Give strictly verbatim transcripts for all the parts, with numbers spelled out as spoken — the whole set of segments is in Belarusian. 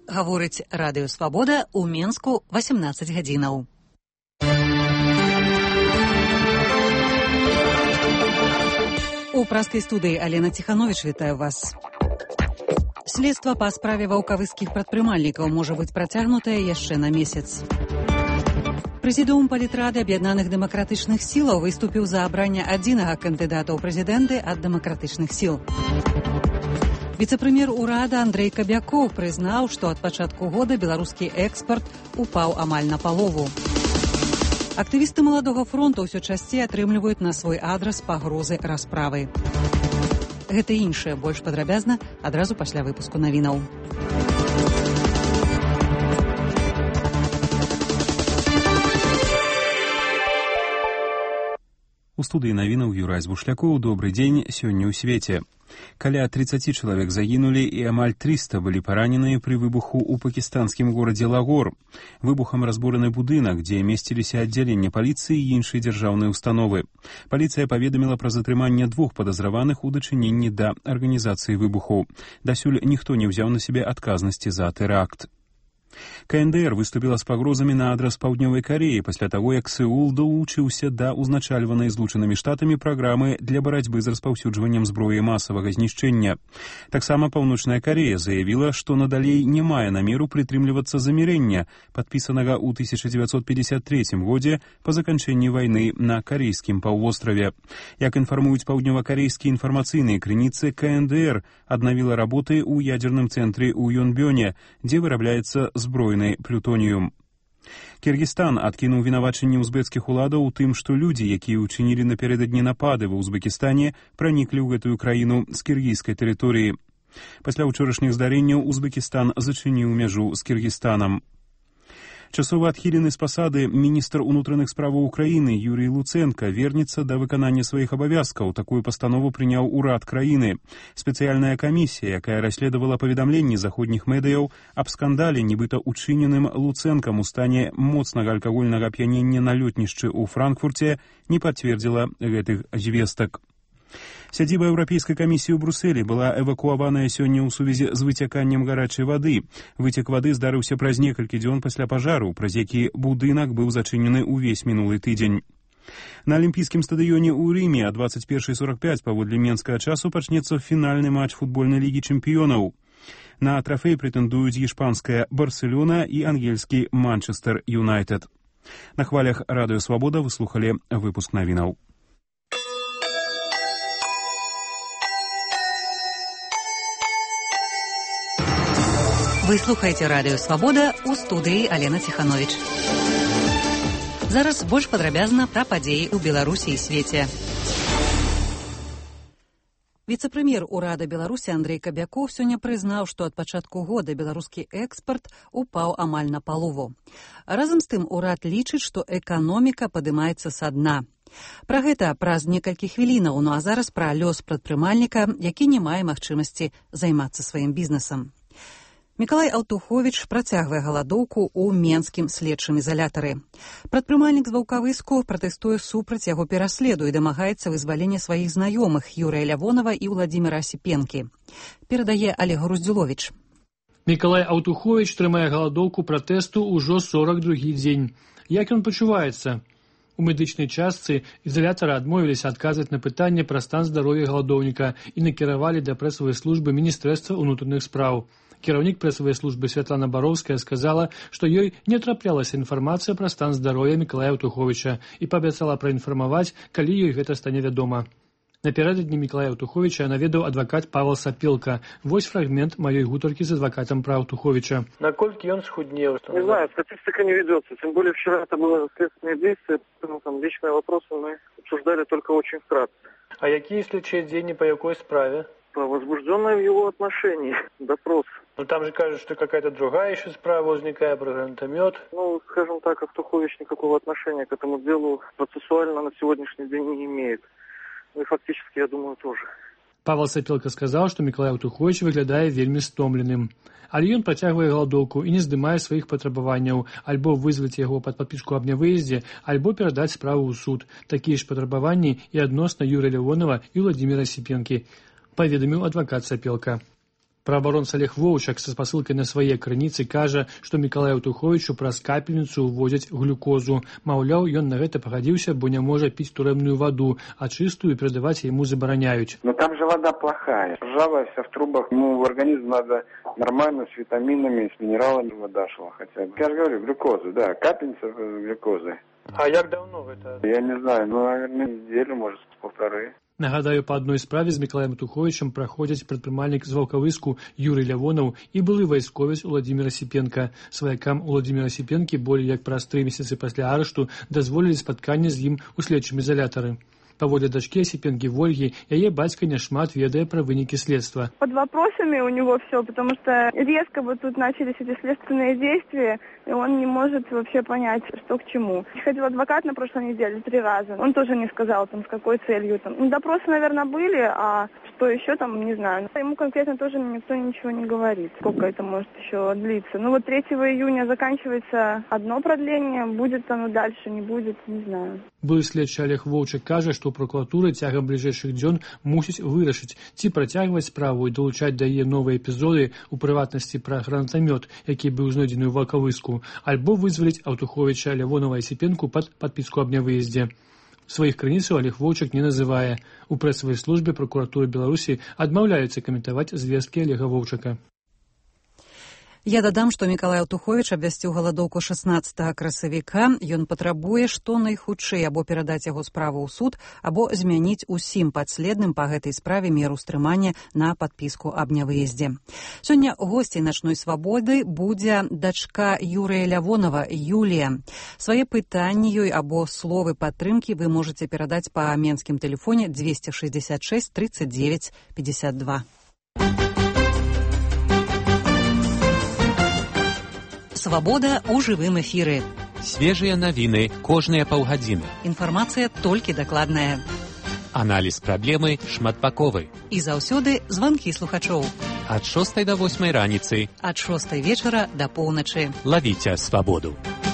Гаворыць Радыё Свабода ў Менску васемнаццаць гадзінаў. У праскай студыі Алена Ціхановіч вітаю вас. Следства па справе ваўкавыскіх прадпрымальнікаў можа быць працягнутае яшчэ на месяц. Прэзідыум палітрады аб'яднаных дэмакратычных сілаў выступіў за абранне адзінага кандыдата ў прэзідэнты ад дэмакратычных сіл. Віцэ-прэм'ер урада Андрэй Кабякоў прызнаў, што ад пачатку года беларускі экспарт упаў амаль на палову. Актывісты маладога фронту ўсё часцей атрымліваюць на свой адрас пагрозы расправы. Гэта і іншае больш падрабязна адразу пасля выпуску навінаў. У студыі навінаў Юрай Збушлякоў. Добры дзень. Сёння ў свеце. Каля тридцати чалавек загінулі і амаль трыста былі параненыя пры выбуху ў пакістанскім горадзе Лагор. Выбухам разбураны будынак, дзе месціліся аддзяленне паліцыі і іншыя дзяржаўныя установы. Паліцыя паведаміла пра затрыманне двух падазраваных у дачыненні да арганізацыі выбуху. Дасюль ніхто не ўзяў на сябе адказнасці за тэракт. КНДР выступила з пагрозамі на адрас Паўднёвай Кареі пасля таго, як Сеул далучыўся да ўзначальванай Злучанымі Штатамі праграмы для барацьбы з распаўсюджваннем зброі масавага знішчэння. Таксама Паўночная Карея заявіла, што надалей не мае намеру прытрымлівацца замірэння, падпісанага ў тысяча дзевяцьсот пятьдесят третьем годзе па заканчэнні вайны на Карейскім паўвостраве. Як інфармуюць паўднёвакарэйскія інфармацыйныя крыніцы, КНДР аднавіла работы ў ядзерным цэнтры ў Йонбёне, дзе вырабляецца збройны плютоніум. Кіргізстан адкінуў вінавачанні узбекскіх уладаў у тым, што людзі, якія ўчынілі напярэдадні напады ва Узбекістане, праніклі ў гэтую краіну з кіргізскай тэрыторыі. Пасля ўчорашніх здарэнняў Узбекістан зачыніў мяжу з Кіргізстанам. Часова адхілены з пасады міністр унутраных справаў Украіны Юрій Луценка вернецца да выканання сваіх абавязкаў. Такую пастанову прыняў урад краіны. Спецыяльная камісія, якая расследавала паведамленні заходніх медыяў аб скандале, нібыта учыненым Луцэнкам у стане моцнага алкагольнага ап'янення на лётнішчы ў Франкфурце, не пацвердзіла гэтых звестак. Сядзіба Еўрапейскай камісіі ў Брусэлі была эвакуаваная сёння ў сувязі з выцяканнем гарачай вады. Выцек вады здарыўся праз некалькі дзён пасля пажару, праз які будынак быў зачынены ўвесь мінулы тыдзень. На алімпійскім стадыёне ў Рыме а двадцать первая сорок пять паводле менскага часу пачнецца фінальны матч футбольнай лігі чэмпіёнаў. На трафей прэтэндуюць іспанская Барселона і ангельскі Манчестер Юнайтед. На хвалях Радыё Свабода вы слухалі выпуск навінаў. Вы слухаеце Радыё Свабода, у студыі Алена Ціхановіч. Зараз больш падрабязна пра падзеі ў Беларусі і свеце. Віцэ-прэм'ер урада Беларусі Андрэй Кабякоў сёння прызнаў, што ад пачатку года беларускі экспарт упаў амаль на палову. Разам з тым урад лічыць, што эканоміка падымаецца са дна. Пра гэта праз некалькі хвілінаў, ну а зараз пра лёс прадпрымальніка, які не мае магчымасці займацца сваім бізнесам. Мікалай Аўтуховіч працягвае галадоўку ў менскім следчым ізалятары. Прадпрымальнік з Ваўкавыску пратэстуе супраць яго пераследу і дамагаецца вызвалення сваіх знаёмых Юрыя Лявонава і Ўладзіміра Асіпенкі. Перадае Олег Груздзіловіч. Мікалай Аўтуховіч трымае галадоўку пратэсту ўжо сорок другі дзень. Як ён пачуваецца? У медычнай частцы ізалятара адмовіліся адказваць на пытанне пра стан здароўя галадоўніка і накіравалі да прэсавай службы Міністэрства ўнутраных спраў. Кіраўнік прэсавай службы Святлана Бароўская сказала, што ёй не траплялася інфармацыя пра стан здароўя Мікалая Аўтуховіча і паабяцала праінфармаваць, калі ёй гэта стане вядома. Напярэдадні Мікалая Аўтуховіча наведаў адвакат Павел Сапелка. Вось фрагмент маёй гутаркі з адвакатам пра Аўтуховіча. Наколькі ён схуднеў? Не знаю, статистика не ведется. Тем более вчера это было следственное действие, поэтому там личные вопросы мы обсуждали только очень вкратце. А какие следчие деньги по какой справе? По возбужденной в его отношении допрос. Ну там же кажется, что какая-то другая еще справа возникает про гранатомет. Ну, скажем так, Аўтухович никакого отношения к этому делу процессуально на сегодняшний день не имеет. Ну и фактически, я думаю, тоже. Павел Сапелка сказал, что Мікалай Аўтуховіч выглядае вельмі стомленым. Але ён працягвае галадоўку і не здымае сваіх патрабаванняў, альбо вызваць яго пад падпіску аб нявыездзе, альбо перадаць справу ў суд. Такія ж патрабаванні і адносна Юрыя Лявонава і Ўладзіміра Асіпенкі, паведаміў адвакат Сапелка. Праабаронца Олег Воўчак са спасылкай на свае крыніцы кажа, што Мікалаю Аўтуховічу праз капельніцу ўвозяць глюкозу. Маўляў, ён на гэта пагадзіўся, бо не можа піць турэмную ваду, а чыстую перадаваць яму забараняюць. Но там же вода плохая, ржавая вся в трубах. Ну, в организм надо нормально, с витаминами, с минералами вода шла хотя бы. Я же говорю, глюкозу, да, капельница глюкозы. А як давно гэта? Я не знаю, ну, наверное, неделю, может, полторы. Нагадаю, па адной справе з Мікалаем Аўтуховічам праходзяць прадпрымальнік з Ваўкавыску Юрый Лявонаў і былы вайсковец Уладзімір Асіпенка. Сваякам Уладзіміра Асіпенкі болей як праз тры месяцы пасля арышту дазволілі спатканне з ім у следчым изолятары. Паводле дачкі Осипенки Вольги, яе бацька няшмат ведае пра вынікі следства. Под вопросами у него все, потому что резко вот тут начались эти следственные действия, и он не может вообще понять, что к чему. Ходил адвокат на прошлой неделе три раза. Он тоже не сказал, там, с какой целью. Там. Ну, допросы, наверное, были, а что еще там, не знаю. Ему конкретно тоже никто ничего не говорит, сколько это может еще длиться. Ну вот третьего июня заканчивается одно продление, будет оно дальше, не будет, не знаю. Былы следчы Олег Воўчак кажа, што прокуратура цягам бліжэйшых дзён мусіць вырашыць, ці працягваць справу і далучаць да яе новыя эпізоды, у прыватнасці пра гранатамёт, які быў знойдзены ў Ваўкавыску, альбо вызваліць Аўтуховіча, Лявонова і Асіпенку пад падпіску аб нявыездзе. Сваіх крыніцаў Олег Воўчак не называе. У прэсавай службе прокуратуры Беларусі адмаўляюцца каментаваць звесткі Олега Воўчака. Я дадам, што Мікалай Аўтуховіч абвясціў галадоўку шаснаццатага красавіка. Ён патрабуе, што найхутчэй або перадаць яго справу ў суд, або змяніць усім падследным па гэтай справе меру стрымання на падпіску аб нявыездзе. Сёння госцей начной свабоды будзе дачка Юрыя Лявонова, Юлія. Свае пытанні ёй або словы падтрымкі вы можаце перадаць па менскім тэлефоне двести шестьдесят шесть тридцать девять пятьдесят два. Свабода ў жывым эфіры. Свежыя навіны кожныя паўгадзіны. Інфармацыя толькі дакладная. Аналіз праблемы шматбаковы. І заўсёды званкі слухачоў. Ад шостай да восьмай раніцы. Ад шостай вечара да поўначы. Лавіце свабоду.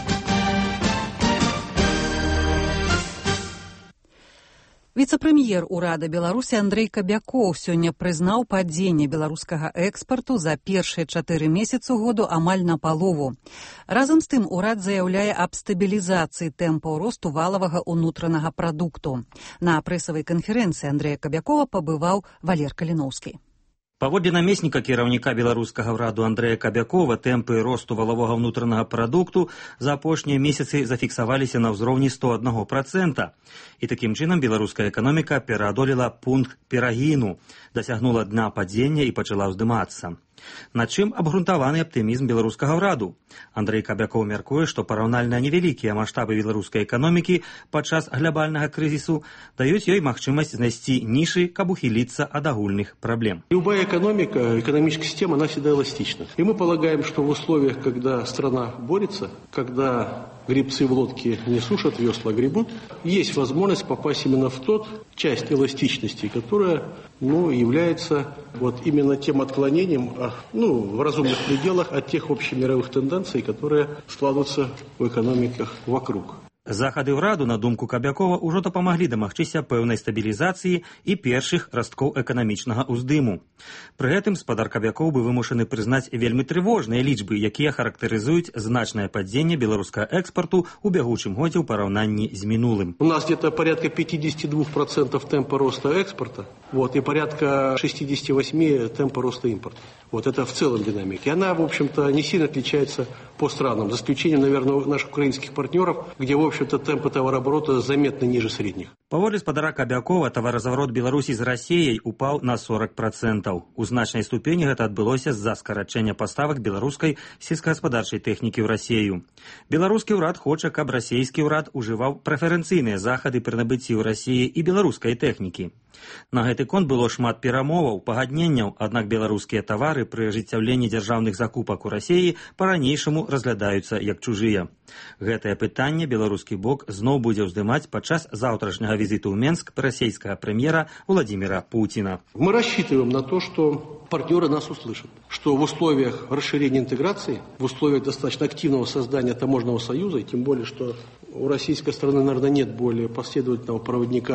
Віцэ-прэм'ер урада Беларусі Андрэй Кабякоў сёння прызнаў падзенне беларускага экспарту за першыя чатыры месяцы году амаль на палову. Разам з тым урад заяўляе аб стабілізацыі тэмпаў росту валавага ўнутранага прадукту. На прэсавай канферэнцыі Андрэя Кабякова пабываў Валер Каліноўскі. Паводле намесніка кіраўніка беларускага ўраду Андрэя Кабякова, тэмпы росту валавога ўнутранага прадукту за апошнія месяцы зафіксаваліся на ўзроўні сто адзін процент. І такім чынам беларуская эканоміка пераадолела пункт перагіну, дасягнула дна падзення і пачала ўздымацца. На чым абгрунтаваны аптымізм беларускага ўраду? Андрэй Кабякоў мяркуе, што параўнальна невялікія маштабы беларускай эканомікі падчас глобальнага крызісу даюць ёй магчымасць знайсці нішы, каб ухіліцца ад агульных праблем. Любая экономика, экономическая система, она всегда эластична. И мы полагаем, что в условиях, когда страна борется, когда гребцы в лодке не сушат весла, а гребут, есть возможность попасть именно в тот часть эластичности, которая, ну, является вот именно тем отклонением, ну, в разумных пределах от тех общемировых тенденций, которые складываются в экономиках вокруг. Захады ўраду, на думку Кабякова, ужо дапамаглі дамагчыся пэўнай стабілізацыі і першых расткоў эканамічнага ўздыму. Пры гэтым спадар Кабякоў бы вымушаны прызнаць вельмі трывожныя лічбы, якія характарызуюць значнае падзенне беларускага экспарту ў бягучым годзе ў параўнанні з мінулым. У нас где-то порядка пятьдесят два процента темпа роста экспорта, вот, и порядка шестьдесят восемь процентов темпа роста импорта. Вот это в целом динамика. И она, в общем-то, не сильно отличается по странам, за исключением, наверное, наших украинских партнеров, где, в общем-то, темпы товарооборота заметно ниже средних. Паводле спадара Кабякова, таваразаварот Беларусі з Расіяй упаў на сорок процентов. У значнай ступені гэта адбылося з-за скарачэння паставак беларускай сельскагаспадарчай тэхнікі ў Расію. Беларускі ўрад хоча, каб расійскі ўрад ужываў прэферэнцыйныя захады пры набыцці ў Расіі і беларускай тэхнікі. На гэты конт было шмат перамоваў, пагадненняў, аднак беларускія тавары пры ажыццяўленні дзяржаўных закупак у Расіі па-ранейшаму разглядаюцца як чужыя. Гэтае пытанне беларускі бок зноў будзе ўздымаць падчас заўтрашняга візіту ў Менск расійскага прэм'ера Владимира Путина. Мы рассчитываем на то, что партнеры нас услышат, что в условиях расширения интеграции, в условиях достаточно активного создания таможенного союза, и тем более, что у российской стороны, наверное, нет более последовательного проводника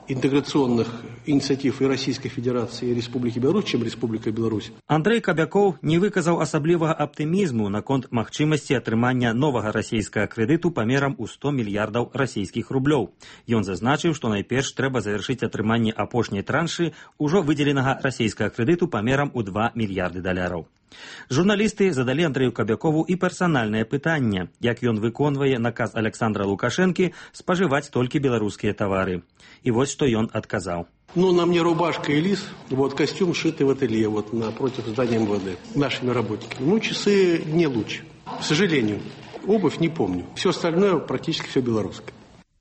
интеграционных инициатив и Российской Федерации, и Республики Беларусь, чем Республика Беларусь. Андрей Кобяков не выказаў асаблівага аптымізму наконт магчымасці атрымання новага расійскага крэдыту памерам у сто мільярдаў расійскіх рублёў. Ён зазначыў, што найперш трэба завяршыць атрыманне апошняй траншы ўжо выдзеленага расійскага крэдыту памерам у два мільярды даляраў. Журналісты задалі Андрею Кобякову і персанальнае пытанне, як ён выконвае наказ Александра Лукашэнкі спажываць толькі беларускія тавары. І вось што ён адказаў. Ну, на мне рубашка и лис, вот костюм сшитый в ателье, вот напротив здания эм вэ дэ, нашими работниками. Ну, часы не лучше, к сожалению. Обувь не помню. Все остальное практически все белорусское.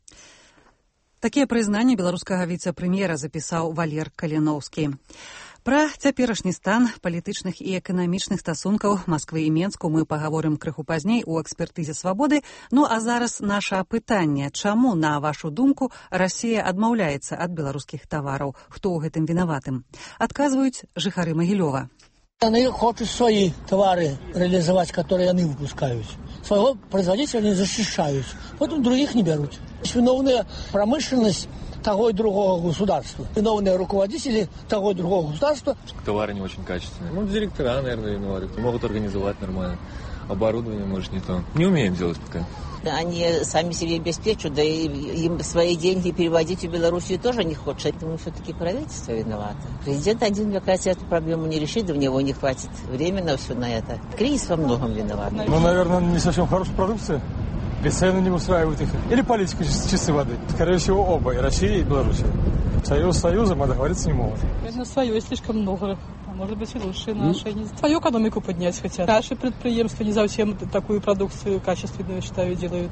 Такія прызнанні беларускага віцэ-прэм'ера запісаў Валер Каліноўскі. Пра цяперашні стан палітычных і эканамічных стасункаў Масквы і Менску мы пагаворым крыху пазней у экспертызе «Свабоды». Ну а зараз наша пытанне. Чаму, на вашу думку, Расія адмаўляецца ад беларускіх тавараў? Хто ў гэтым вінаватым? Адказваюць жыхары Магілёва. Яны хочуць свои товары реализовать, которые они выпускают. Своего производителя не защищают. Потом других не берут. Виновная промышленность того и другого государства. Виновные руководители того и другого государства. Товары не очень качественные. Ну, директора, наверное, виноваты. Могут организовать нормально. Оборудование, может, не то. Не умеем делать пока. Они сами себе обеспечат, да и им свои деньги переводить в Белоруссию тоже не хочет. Думаю, все-таки правительство виновато. Президент один как раз эту проблему не решит, да у него не хватит времени на все на это. Кризис во многом виноват. Ну, наверное, не совсем хорошая продукция. Ведь цены не устраивают их. Или политика чистой воды. Скорее всего, оба, и Россия, и Белоруссия. Союз с Союзом, а договориться не могут. На свое слишком много. А может быть и лучше наши. Mm. Свою экономику поднять хотят. Наши предприемства не совсем такую продукцию качественную, считаю, делают.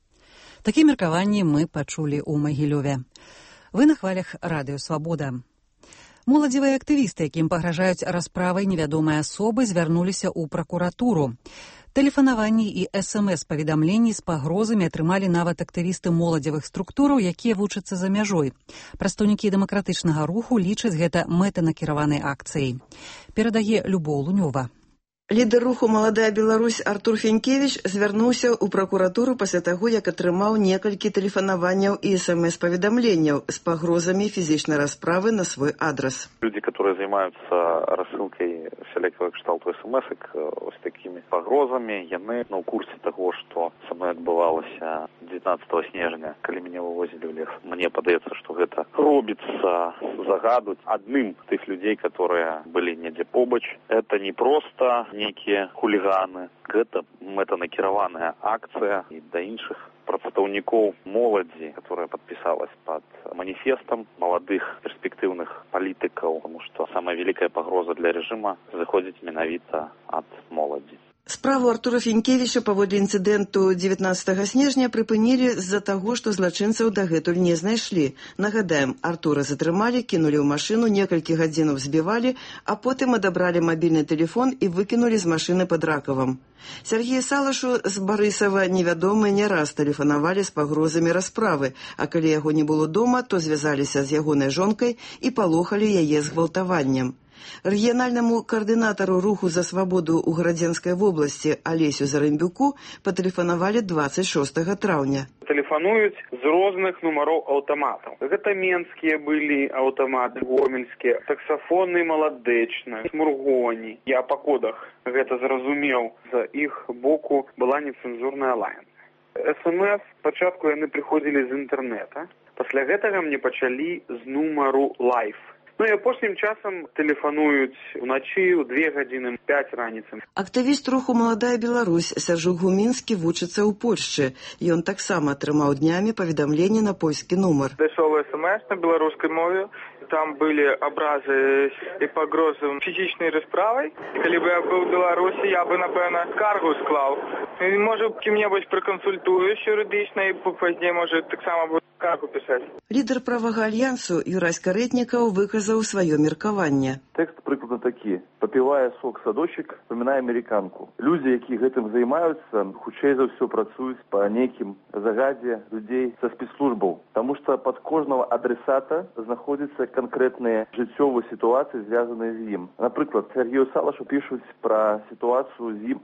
Такие меркаванні мы пачулі ў Магілёве. Вы на хвалях радыё «Свабода». Моладзевыя актывісты, якім пагражаюць расправай невядомыя асобы, звярнуліся ў пракуратуру. Тэлефанаванні і эс эм эс-паведамленні з пагрозамі атрымалі нават актывісты моладзевых структураў, якія вучацца за мяжой. Прадстаўнікі дэмакратычнага руху лічаць гэта мэтанакіраванай акцыяй. Перадае Любоў Лунёва. Лідар руху «Маладая Беларусь» Артур Фенькевич звярнуўся ў пракуратуру пасля таго, як атрымаў некалькі тэлефанаванняў і эс эм эс-паведамленняў з пагрозамі фізічнай расправы на свой адрас. Люди, которые занимаются рассылкой всякого кшталту эс эм эс-ок с такими погрозами, яны на курсе того, что со мной отбывалось девятнадцатого снежня, калі меня вывозили в лес. Мне подается, что это робится загадывать одним тех людей, которые были недзе побач. Это не просто некие хулиганы. Это мэтанакіраваная акция и до іншых прадстаўнікоў моладзі, которая подписалась под манифестом молодых перспективных политиков, потому что самая великая погроза для режима заходит менавіта от моладзі. Справу Артура Фенькевіча паводле інцыдэнту дзевятнаццатага снежня прыпынілі з-за таго, што злачынцаў дагэтуль не знайшлі. Нагадаем, Артура затрымалі, кінулі ў машыну, некалькі гадзінаў збівалі, а потым адабралі мабільны тэлефон і выкінулі з машыны пад Ракавам. Сергею Салашу з Барысава невядомыя не раз тэлефанавалі з пагрозамі расправы, а калі яго не было дома, то звязаліся з ягонай жонкай і палохалі яе згвалтаваннем. Рэгіянальнаму каардынатару руху за свабоду ў Гарадзенскай вобласці Алесю Зарымбюку патэлефанавалі дваццаць шостага траўня. Тэлефануюць з розных нумароў аўтаматаў. Гэта менскія былі аўтаматы, гомельскія, саксафоны маладэчны, смургоні. Я па кодах гэта зразумеў. З іх боку была нецэнзурная лаянка. эс эм эс спачатку яны прыходзілі з інтэрнэта. Пасля гэтага мне пачалі з нумару лайф. Ну і апошнім часам тэлефануюць уначы ў две гадзіны, пяць раніцы. Актывіст руху «Маладая Беларусь» Сяржук Гумінскі вучыцца ў Польшчы. Ён таксама атрымаў днямі паведамленне на польскі нумар. Дайшоў эс эм эс на беларускай мове. Там были образы и погрозы физичной расправой. И коли бы я был в Беларуси, я бы, напевно, скаргу склав. И, может, ким-нибудь проконсультуюсь юридично, и позднее, может, так само буду скаргу писать. Лідар правага альянсу Юрась Карэтнікаў выказаў сваё меркаванне. Тэкст прыкладна такі. Папівае сок садочек, памінае амерыканку. Людзі, які гэтым займаюцца, хутчэй за ўсё працуюць па нейкім загадзе людзей са спецслужбаў. Таму што пад кожнага адресата знаходзіцца конкретные жыццёвыя сітуацыі, звязаныя з ім. Напрыклад, Сергею Салашу пішуць пра сітуацыю з ім, калі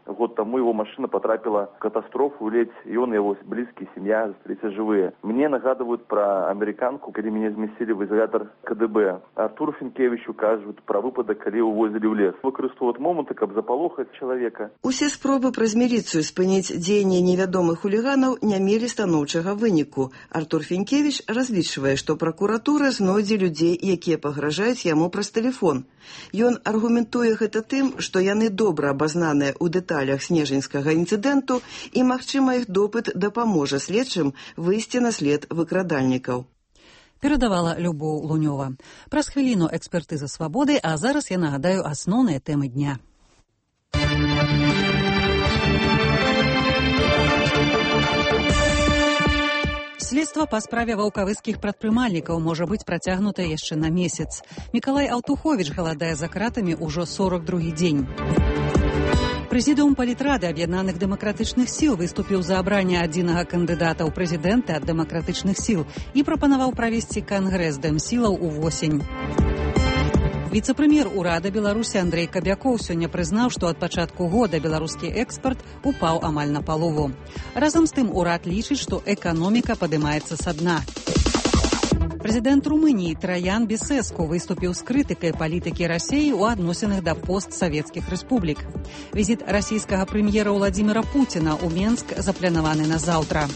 Год тому его машина потрапила в катастрофу, ледь и он, и его близкие, семья остались живые. Мне нагадывают про американку, когда меня зместили в изолятор КДБ. Артуру Фінкевичу кажуть про выпадок, коли увозили в лес. Використовують моменти, каб запалохати чоловіка. Усе спробы праз міліцыю спыніць дзеянні невядомых хуліганаў не мелі станоўчага выніку. Артур Фінкевич разлічвае, што пракуратура знойдзе людзей, якія пагражаюць яму праз тэлефон. Ён аргументуе гэта тым, што яны добра абазнаныя ў дэталях снежаньскага інцыдэнту і, магчыма, іх допыт дапаможа следчым выйсці на след выкрадальнікаў. Перадавала Любоў Лунёва. Праз хвіліну экспертыза свабоды, а зараз я нагадаю асноўныя тэмы дня. Следства па справе ваўкавыскіх прадпрымальнікаў можа быць працягнута яшчэ на месяц. Мікалай Аўтуховіч галадае за кратамі ўжо сорок другі дзень. Прэзідыум палітрады аб'яднаных дэмакратычных сіл выступіў за абранне адзінага кандыдата ў прэзідэнты ад дэмакратычных сіл і прапанаваў правесці кангрэс дэмсілаў увосень. Віцэ-прэм'ер урада Беларусі Андрэй Кабякоў сёння прызнаў, што ад пачатку года беларускі экспарт упаў амаль на палову. Разам з тым урад лічыць, што эканоміка падымаецца са дна. Прэзідэнт Румыніі Траян Бесеску выступіў з крытыкай палітыкі Расіі ў адносінах да постсавецкіх рэспублік. Візіт расійскага прэм'ера Владзіміра Пуціна ў Менск запланаваны на заўтра.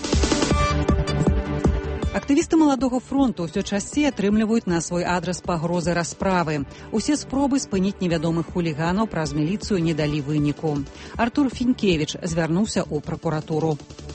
Актывісты маладога фронту ўсё часцей атрымліваюць на свой адрас пагрозы расправы. Усе спробы спыніць невядомых хуліганаў праз міліцыю не далі выніку. Артур Фінкевич звярнуўся ў пракуратуру.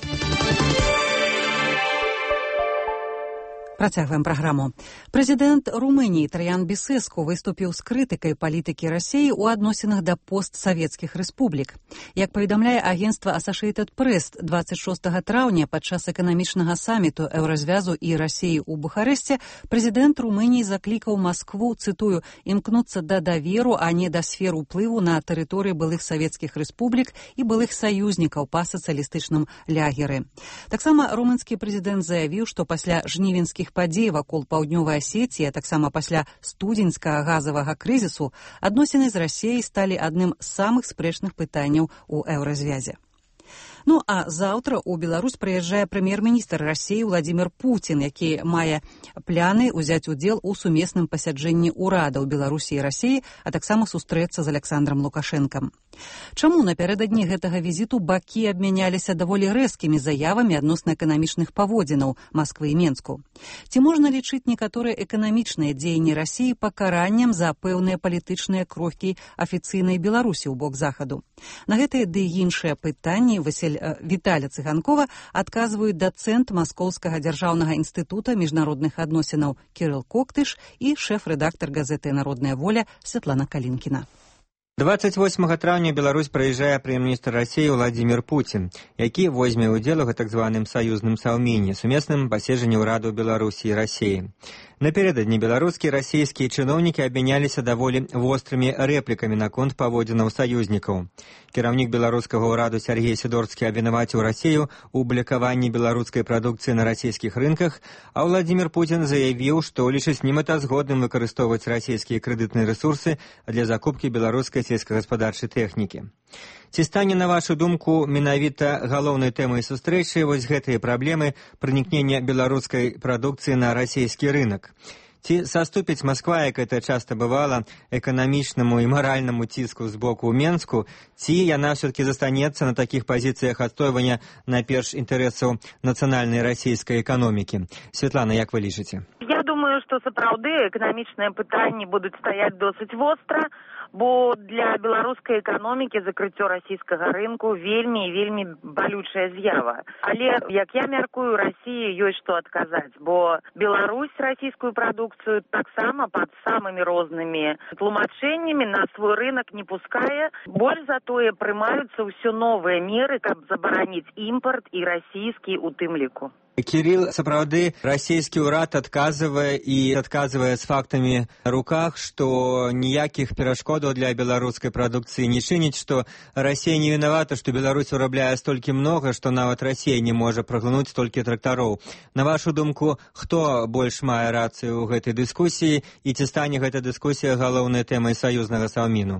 Працягваем праграму. Прэзідэнт Румыніі Траян Бесеску выступіў з крытыкай палітыкі Расіі ў адносінах да постсавецкіх рэспублік. Як паведамляе агенцтва Associated Press, дваццаць шостага траўня падчас эканамічнага саміту Еўразвязу і Расіі ў Бухарэсце прэзідэнт Румыніі заклікаў Маскву, цытую, імкнуцца да даверу, а не да сфер уплыву на тэрыторыі былых савецкіх рэспублік і былых саюзнікаў па сацыялістычным лягеры. Таксама румынскі прэзідэнт заявіў, што пасля жнівеньскіх падзей вакол паўднёвай Асетіі, а таксама пасля студзеньскага газавага крызісу, адносіны з Расіяй сталі адным з самых спрэчных пытанняў у Еўразвязе. Ну а заўтра ў Беларусь прыязджае прэм'ер-міністр Расіі Владзімір Пуцін, які мае пляны ўзяць удзел у сумесным пасяджэнні ўрадаў Беларусі і Расіі, а таксама сустрэцца з Аляксандрам Лукашэнкам. Чаму напярэдадні гэтага візіту бакі абмяняліся даволі рэзкімі заявамі адносна эканамічных паводзінаў Масквы і Менску? Ці можна лічыць некаторыя эканамічныя дзеянні Расіі пакараннем за пэўныя палітычныя крокі афіцыйнай Беларусі ў бок захаду? На гэтыя ды іншыя пытанні Васіль Віталя Цыганкова адказваюць дацэнт Маскоўскага дзяржаўнага інстытута міжнародных адносінаў Кірыл Коктыш і шэф-рэдактар газеты «Народная воля» Святлана Калінкіна. дваццаць восьмага траўня Беларусь прыязджае прэм'ер-міністр Расіі Владзімір Пуцін, які возьме ўдзел у так званым саюзным саўменні, сумесным паседжанні ўрадаў Беларусі і Расіі. Напярэдадні беларускія і расійскія чыноўнікі абмяняліся даволі вострымі рэплікамі наконт паводзінаў саюзнікаў. Кіраўнік беларускага ўраду Сяргей Сідорскі абвінаваціў Расію ў блакаванні беларускай прадукцыі на расійскіх рынках, а Владзімір Пуцін заявіў, што лічыць немэтазгодным выкарыстоўваць расійскія крэдытныя рэсурсы для закупкі беларускай сельскагаспадарчай тэхнікі. Ці стане, на вашу думку, менавіта галоўнай тэмай сустрэчы вось гэтыя праблемы пранікнення беларускай прадукцыі на расійскі рынак? Ці саступіць Масква, як это часта бывала, эканамічнаму і маральнаму ціску з боку Менску, ці яна ўсё-такі застанецца на такіх пазіцыях адстойвання найперш інтарэсаў нацыянальнай расійскай эканомікі? Святлана, як вы лічыце? Я думаю, што сапраўды эканамічныя пытанні будуць стаяць досыць востра, бо для беларускай эканомікі закрыццё расійскага рынку вельмі і вельмі балючая з'ява. Але, як я мяркую, Расіі ёсць што адказаць, бо Беларусь расійскую прадукцыю таксама пад самымі рознымі тлумачэннямі на свой рынок не пускае. Больш затое прымаюцца ўсё новыя меры, каб забараніць імпарт і расійскі у тым ліку. Кірил, сапраўды, расійскі ўрад адказвае і адказвае з фактамі на руках, што ніякіх перашкодаў для беларускай прадукцыі не чыніць, што Расія не вінавата, што Беларусь вырабляе столькі многа, што нават Расія не можа праглынуць столькі трактароў. На вашу думку, хто больш мае рацыю ў гэтай дыскусіі і ці стане гэта дыскусія галоўнай тэмай саюзнага саўміну? Ну,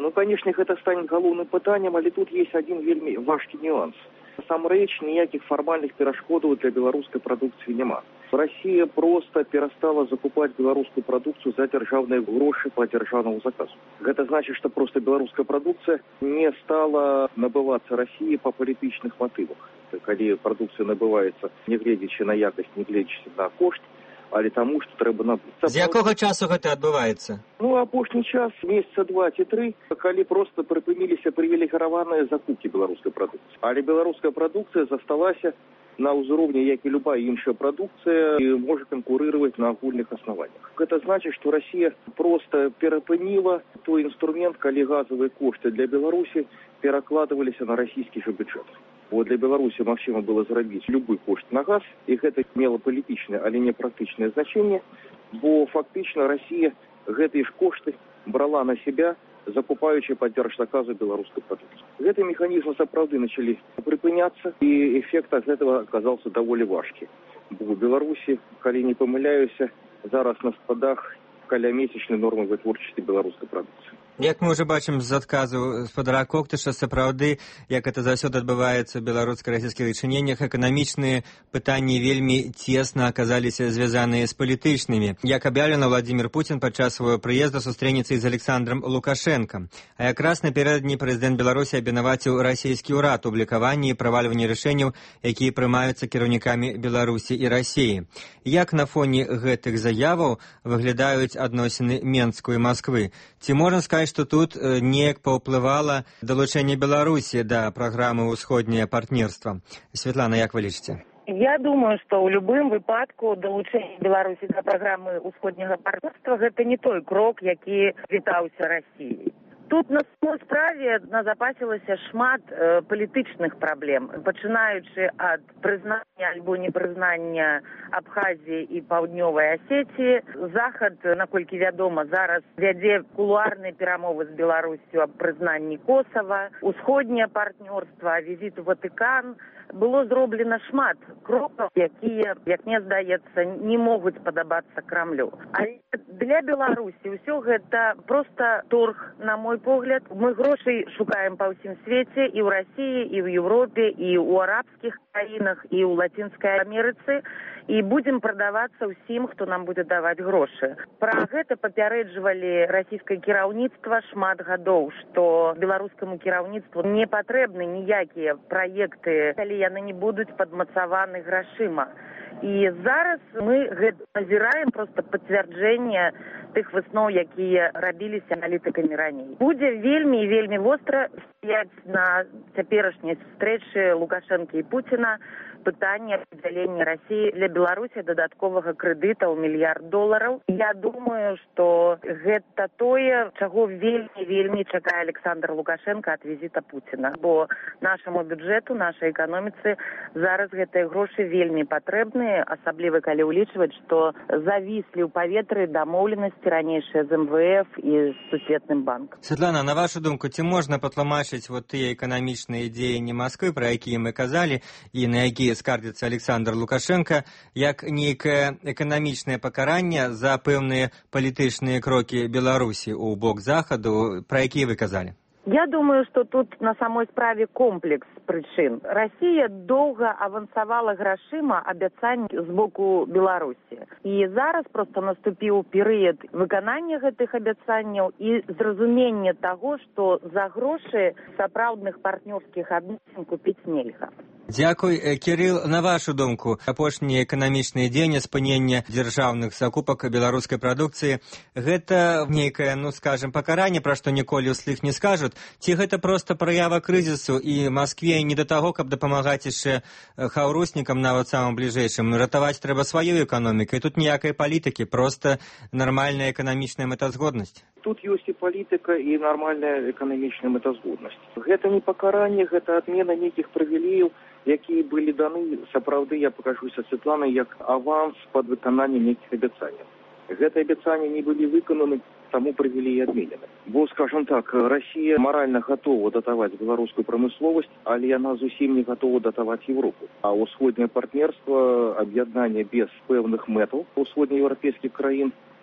Ну, конечно, это станет галоўным пытаннем, але тут есть один вельмі важкий нюанс. Насамрэч, ніякіх фармальных перашкодаў для беларускай прадукцыі няма. Россия просто перестала закупать белорусскую продукцию за державные гроши по державному заказу. Это значит, что просто белорусская продукция не стала набываться Россией по политичных мотивах. Когда продукция набывается, не глядячи на якость, не глядячи на кошт, але тому, что треба набыть. З якого часу гэта адбываецца? Ну, апошні час, месяца два ці тры, калі просто прыпыніліся прывілегіраваныя закупкі беларускай прадукцыі. Але беларуская прадукцыя засталася на ўзроўні, як і любая іншая прадукцыя, і можа канкурировать на агульных основаниях. Это значит, что Россия просто перапыніла той инструмент, калі газовые кошты для Беларуси перакладываліся на российский же бюджет. Вот для Беларуси магчыма было зрабіць любы кошт на газ, і гэта мела палітычнае, але не практычнае значэнне, бо фактычна Россия гэтыя ж кошты брала на себя, закупаючи под держзаказу белорусской продукции. Гэты механизмы сапраўды начали припыняться, и эффект от этого оказался довольно важкий. Бо в Беларуси, калі не помыляюсь, зараз на складах каля месячнай нормы вытворчасці беларускай прадукцыі. Як мы ўжо бачым з адказу спадара Коктыша, сапраўды, як это заўсёды адбываецца ў беларуска-расійскіх дачыненнях, эканамічныя пытанні вельмі цесна аказаліся звязаныя з палітычнымі. Як аб'яўлена, Владимир Путин падчас свайго прыезда сустрэнецца з Александром Лукашенко. А якраз напярэдадні прэзідэнт Беларусі абвінаваціў расійскі ўрад у блакаванні і правальванні рашэнняў, якія прымаюцца кіраўнікамі Беларусі і Расіі. Як на фоне гэтых заяваў выглядаюць адносіны Менску і Масквы? Ці можна сказаць, што тут неяк паўплывала далучэнне Беларусі да праграмы «Усходняе партнерства»? Светлана, як вы лічыце? Я думаю, што ў любым выпадку далучэнне Беларусі да праграмы «Усходняга партнерства» гэта не той крок, які вітаўся Расіяй. Тут на самой справе назапасілася шмат э, палітычных праблем, пачынаючы ад прызнання альбо непрызнання Абхазіі і Паўднёвай Асетіі. Захад, наколькі вядома, зараз вядзе кулуарныя перамовы з Беларусю аб прызнанні Косава, усходняе партнёрства, візіт у Ватыкан. Было зроблена шмат крокаў, якія, як мне здаецца, не могуць падабацца Крамлю. Але для Беларусі ўсё гэта проста торг, на мой погляд. Мы грошай шукаем па ўсім свеце, і ў Расіі, і ў Европе, і ў арабскіх краінах, і ў Лацінскай Амерыцы, і будзем прадавацца ўсім, хто нам будзе даваць грошы. Пра гэта папярэджвалі расійскае кіраўніцтва шмат гадоў, што беларускаму кіраўніцтву не патрэбны ніякія праекты, калі яны не будуць падмацаваны грашыма. І зараз мы гэта назіраем проста пацвярджэнне тых высноў, якія рабіліся аналітыкамі раней. Будзе вельмі і вельмі востра стаяць на цяперашняй сустрэчы Лукашэнкі і Пуціна пытанне выдзялення Расіі для Беларусі дадатковага крэдыта ў мільярд долараў. Я думаю, што гэта тое, чаго вельмі-вельмі чакае Александр Лукашенко ад візіта Пуціна. Бо нашаму бюджэту, нашай эканоміцы зараз гэтыя грошы вельмі патрэбныя, асабліва калі ўлічваць, што завіслі ў паветры дамоўленасці ранейшыя з эм вэ эф і з Сусветным банкам. Светлана, на вашу думку, ці можна патлумачыць вот тыя эканамічныя дзеянні Масквы, пра якія мы казалі, і на якія скардзіцца Александр Лукашенко, як нейкае эканамічнае пакаранне за пэўныя палітычныя крокі Беларусі ў бок захаду, пра якія вы казалі? Я думаю, что тут на самой справе комплекс прычын. Россия доўга авансавала грашыма абяцанні з боку Беларусі. І зараз просто наступіў перыяд выканання гэтых абяцанняў і зразумення таго, што за грошы сапраўдных партнёрскіх адносін купіць нельга. Дзякуй. Кірыл, на вашу думку, апошнія эканамічныя дзеянні спынення дзяржаўных закупак беларускай прадукцыі гэта нейкае, ну скажем, пакаранне, пра што ніколі ўслых не скажуць, ці гэта проста праява крызісу і Маскве не да таго, каб дапамагаць яшчэ хаўруснікам, нават самым бліжэйшым, ратаваць трэба сваю эканоміку, і тут ніякай палітыкі, проста нармальная эканамічная мэтазгоднасць. Тут ёсць і палітыка, і нармальная эканамічная мэтазгоднасць. Гэта не пакаранне, гэта адмена нейкіх прывілеяў, якія былі даны, сапраўды, я пакажуся Светланай, як аванс пад выкананне нейкіх абяцанняў. Гэтыя абяцанні не былі выкананы, таму прывілеі адменены. Бо, скажем так, Расія маральна гатова датаваць беларускую прамысловасць, але яна зусім не гатова датаваць Европу. А ўсходняе партнерства, аб'яднанне без пэўных мэтаў усходнееўрапейскіх краін,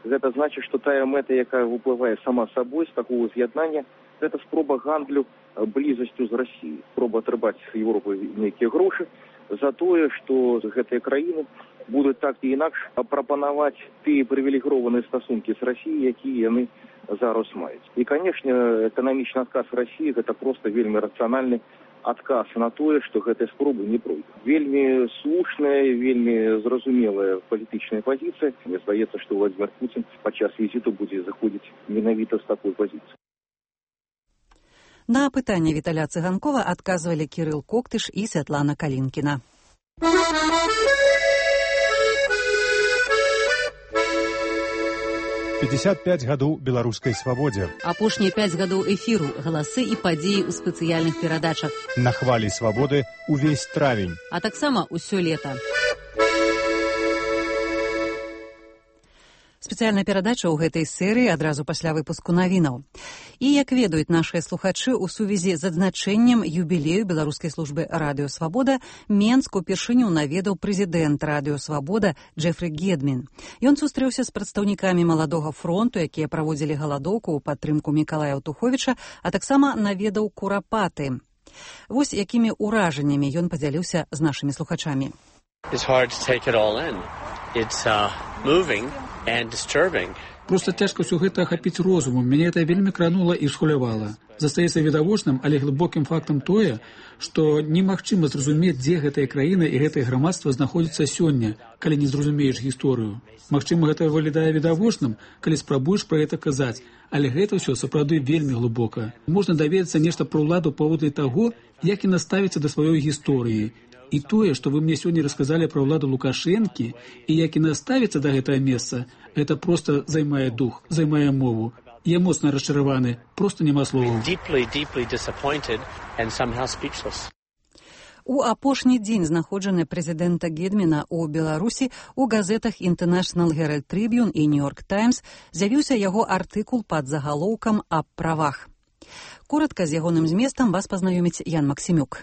Гэта значыць, што тая мэта, якая выплывае сама сабой з такого з'яднання, гэта спроба гандлю блізасцю з Расіяй, спроба атрымаць з Еўропы нейкія грошы за тое, што гэтыя краіны будуць так і інакш прапанаваць тыя прывілегіраваныя стасункі з Расіяй, якія яны зараз маюць. І, канешне, эканамічны адказ Расіі гэта проста вельмі рацыянальны адказ на тое, што гэтыя спробы не пройдуць. Вельмі слушная, вельмі зразумелая палітычная пазіцыя. Мне здаецца, што Владимир Путин падчас візіту будзе заходзіць менавіта з такой пазіцыі. На пытанне Віталя Цыганкова адказвалі Кірыл Коктыш і Святлана Калінкіна. пятьдесят пять гадоў беларускай свабодзе. Апошнія пяць гадоў эфіру, галасы і падзеі ў спецыяльных перадачах. На хвалі свабоды увесь травень. А таксама ўсё лета. Спецыяльная перадача ў гэтай серыі адразу пасля выпуску навінаў. І, як ведаюць нашыя слухачы, у сувязі з адзначэннем юбілею беларускай службы «Радыё Свабода» Менск упершыню наведаў прэзідэнт «Радыё Свабода» Джефры Гедмін. Ён сустрэўся з прадстаўнікамі маладога фронту, якія праводзілі галадоўку ў падтрымку Мікалая Аўтуховіча, а таксама наведаў Курапаты. Вось якімі ўражаннямі ён падзяліўся з нашымі слухачамі. It's hard to take it all in. It's uh, moving and disturbing. Проста цяжка ўсё гэта ахапіць розумам. Мяне гэта вельмі кранула і схвалявала. Застаецца відавочным, але глыбокім фактам тое, што немагчыма зразумець, дзе гэтая краіна і гэтае грамадства знаходзіцца сёння, калі не зразумееш гісторыю. Магчыма, гэта выглядае відавочным, калі спрабуеш пра гэта казаць, але гэта ўсё сапраўды вельмі глыбока. Можна даведацца нешта пра ўладу паводле таго, як яна ставіцца да сваёй гісторыі. І тое, што вы мне сёння расказалі пра ўладу Лукашэнкі і як яна ставіцца да гэтага месца, гэта проста займае дух, займае мову. Я моцна расчараваны, проста няма словаў. Deeply, deeply disappointed and somehow speechless. У апошні дзень знаходжання прэзідэнта Гедміна ў Беларусі у газетах International Herald Tribune і New York Times з'явіўся яго артыкул пад загалоўкам аб правах. Коратка з ягоным зместам вас пазнаёміць Ян Максімюк.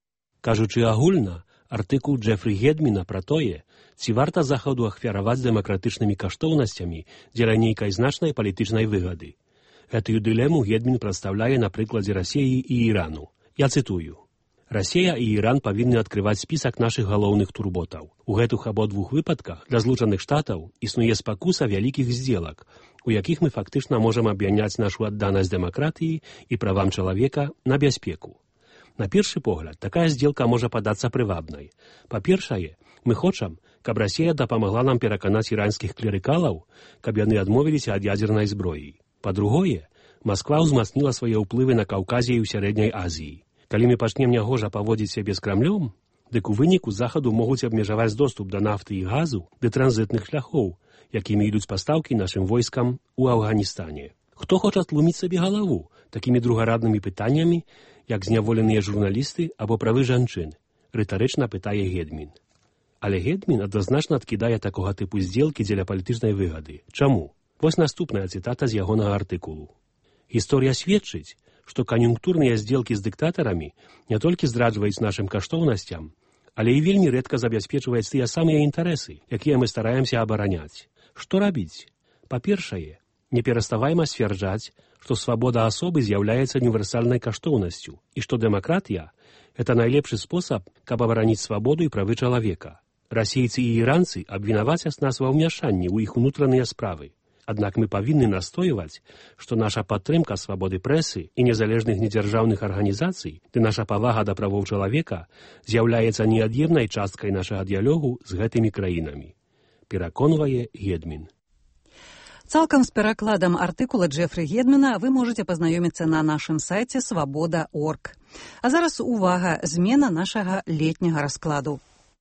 Кажучы агульна, артыкул Джефры Гедміна пра тое, ці варта Захаду ахвяраваць дэмакратычнымі каштоўнасцямі дзеля нейкай значнай палітычнай выгады. Гэтую дылему Гедмін прадстаўляе на прыкладзе Расіі і Ірану. Я цытую. Расія і Іран павінны адкрываць спісак нашых галоўных турботаў. У гэтых абодвух выпадках для злучаных штатаў існуе спакуса вялікіх здзелак, у якіх мы фактычна можам абмяняць нашу адданасць дэмакратыі і правам чалавека на бяспеку. На першы погляд, такая здзелка можа падацца прывабнай. Па-першае, мы хочам, каб Расія дапамагла нам пераканаць іранскіх клерыкалаў, каб яны адмовіліся ад ядзернай зброі. Па-другое, Масква ўзмацніла свае ўплывы на Каўказе і ў Сярэдняй Азіі. Калі мы пачнем нягожа паводзіць сябе з Крамлём, дык у выніку захаду могуць абмежаваць доступ да нафты і газу ды транзітных шляхоў, якімі ідуць пастаўкі нашым войскам у Афганістане. Хто хоча тлуміць сабе галаву такімі другараднымі пытаннямі, як зняволеныя журналісты або правы жанчын, рытарычна пытае Гедмін. Але Гедмін адназначна адкідае такога тыпу здзелкі дзеля палітычнай выгады. Чаму? Вось наступная цытата з ягонага артыкулу. Гісторыя сведчыць, што кан'юнктурныя здзелкі з дыктатарамі не толькі здраджваюць нашым каштоўнасцям, але і вельмі рэдка забяспечваюць тыя самыя інтарэсы, якія мы стараемся абараняць. Што рабіць? Па-першае, не пераставайма сцвярджаць, што свабода асобы з'яўляецца універсальнай каштоўнасцю і што дэмакратія – гэта найлепшы спосаб, каб абараніць свабоду і правы чалавека. Расейцы і іранцы абвінавацяць нас ва ўмяшанні ў іх унутраныя справы. Аднак мы павінны настойваць, што наша падтрымка свабоды прэсы і незалежных недзяржаўных арганізацый ды наша павага да правоў чалавека з'яўляецца неад'емнай часткай нашага дыялогу з гэтымі краінамі. Пераконвае Гедмін. Цалкам з перакладам артыкула Джефры Гедміна вы можаце пазнаёміцца на нашым сайце свабода крапка орг. А зараз увага, змена нашага летняга раскладу.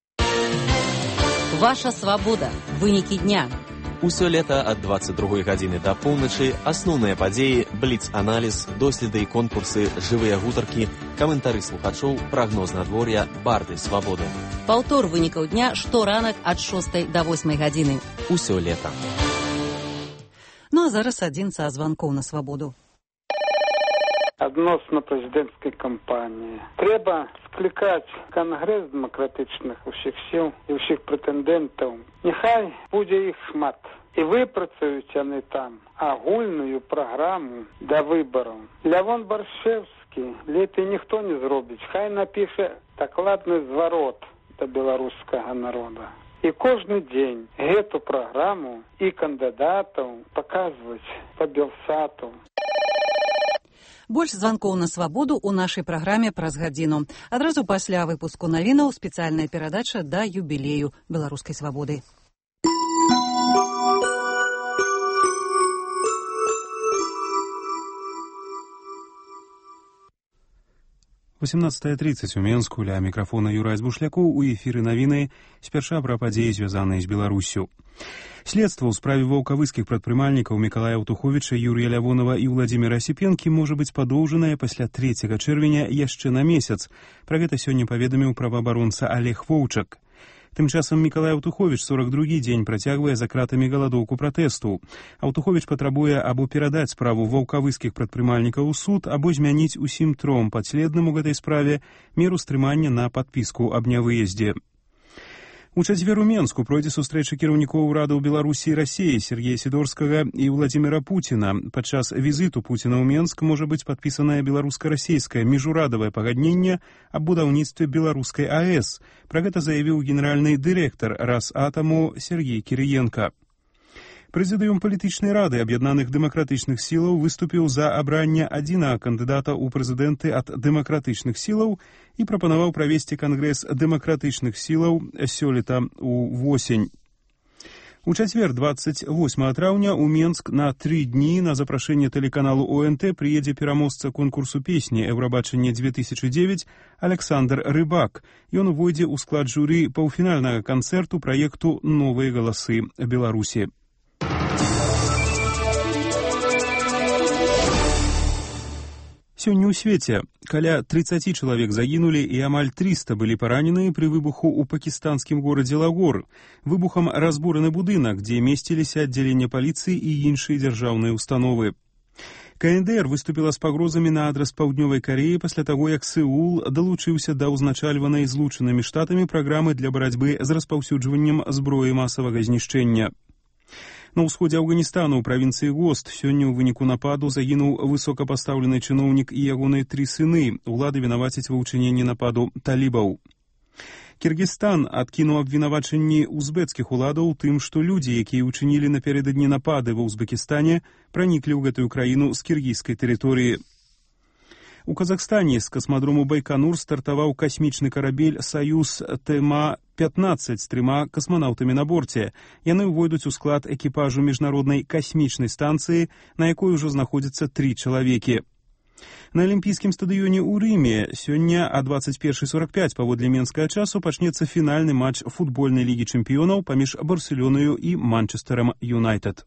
Ваша свабода. Вынікі дня. Усё лета ад дваццаць другой гадзіны да поўначы асноўныя падзеі, бліц-аналіз, доследы і конкурсы, жывыя гутаркі, каментары слухачоў, прагноз надвор'я, барды свабоды. Паўтор вынікаў дня шторанак ад шостай да восьмай гадзіны. Усё лета. Ну а зараз адзін са званкоў на свабоду. адносно прэзідэнцкай кампаніі. Трэба склікаць кангрэс дэмакратычных усіх сіл і ўсіх прэтэндэнтаў. Няхай будзе іх шмат. І выпрацуюць яны там агульную праграму да выбараў. Лявон Баршэвскі лепей ніхто не зробіць. Хай напіша дакладны зварот да беларускага народа. І кожны дзень гэту праграму і кандыдатаў паказваць па Белсату. Больш званкоў на свабоду ў нашай праграме праз гадзіну. Адразу пасля выпуску навінаў спецыяльная перадача да юбілею беларускай свабоды. восемнадцатая тридцать у Менску, ля мікрафона Юрай Збушляку, у эфіры навіны, спярша пра падзеі, звязаныя з Беларуссю. Следства ў справе ваўкавыскіх прадпрымальнікаў Мікалая Аўтуховіча, Юрія Лявонова і Владзіміра Асіпенкі можа быць падоўжаная пасля трэцяга чэрвеня яшчэ на месяц. Пра гэта сёння паведаміў праваабаронца Олег Воўчак. Тым часам Мікалай Аўтуховіч сорок другі дзень працягвае за кратамі галадоўку пратэсту. Аўтуховіч патрабуе або перадаць справу ваўкавыскіх прадпрымальнікаў у суд, або змяніць усім тром падследным у гэтай справе меру стрымання на падпіску аб нявыездзе. У чацвер у Менску пройдзе сустрэча кіраўнікоў урадаў Беларусі і Расіі Сергея Сідорскага і Владзіміра Пуціна. Падчас візіту Пуціна ў Менск можа быць падпісанае беларуска-расійскае міжурадавае пагадненне аб будаўніцтве беларускай АЭС. Пра гэта заявіў генеральны дырэктар Расатаму Сергей Кірыенка. Прэзідыум палітычнай рады аб'яднаных дэмакратычных сілаў выступіў за абранне адзінага кандыдата ў прэзідэнты ад дэмакратычных сілаў і прапанаваў правесці кангрэс дэмакратычных сілаў сёлета ў восень. У чацвер двадцать восьмага траўня ў Менск на тры дні на запрашэнне тэлеканалу ОНТ прыедзе пераможца конкурсу песні «Еўрабачанне две тысячи девять» Александр Рыбак. Ён увойдзе ў склад журы паўфінальнага канцэрту праекту «Новыя галасы Беларусі». Сёння ў свеце каля тридцати чалавек загінулі і амаль трыста былі параненыя пры выбуху ў пакістанскім горадзе Лагор. Выбухам разбураны будынак, дзе месціліся аддзяленне паліцыі і іншыя дзяржаўныя установы. КНДР выступіла з пагрозамі на адрас Паўднёвай Кареі пасля таго, як Сеул далучыўся да ўзначальванай Злучанымі Штатамі праграмы для барацьбы з распаўсюджваннем зброі масавага знішчэння. На ўсходзе Афганістану ў правінцыі Гост сёння ў выніку нападу загінуў высокапастаўлены чыноўнік і ягоныя тры сыны. Улады вінавацяць ва ўчыненні нападу талібаў. Кіргізстан адкінуў абвінавачанні узбекскіх уладаў тым, што людзі, якія ўчынілі напярэдадні напады ва Узбекістане, праніклі ў гэтую краіну з кіргізскай тэрыторыі. У Казахстане з касмадрому Байконур стартаваў касмічны карабель «Саюз ТМА пятнадцать» з трыма касманаўтамі на борце. Яны ўвойдуць у склад экіпажу міжнароднай касмічнай станцыі, на якой ужо знаходзяцца тры чалавекі. На алімпійскім стадыёне ў Рыме сёння а двадцать першая сорок пять паводле менскага часу пачнецца фінальны матч футбольнай лігі чэмпіёнаў паміж Барселонаю і Манчестэрам Юнайтед.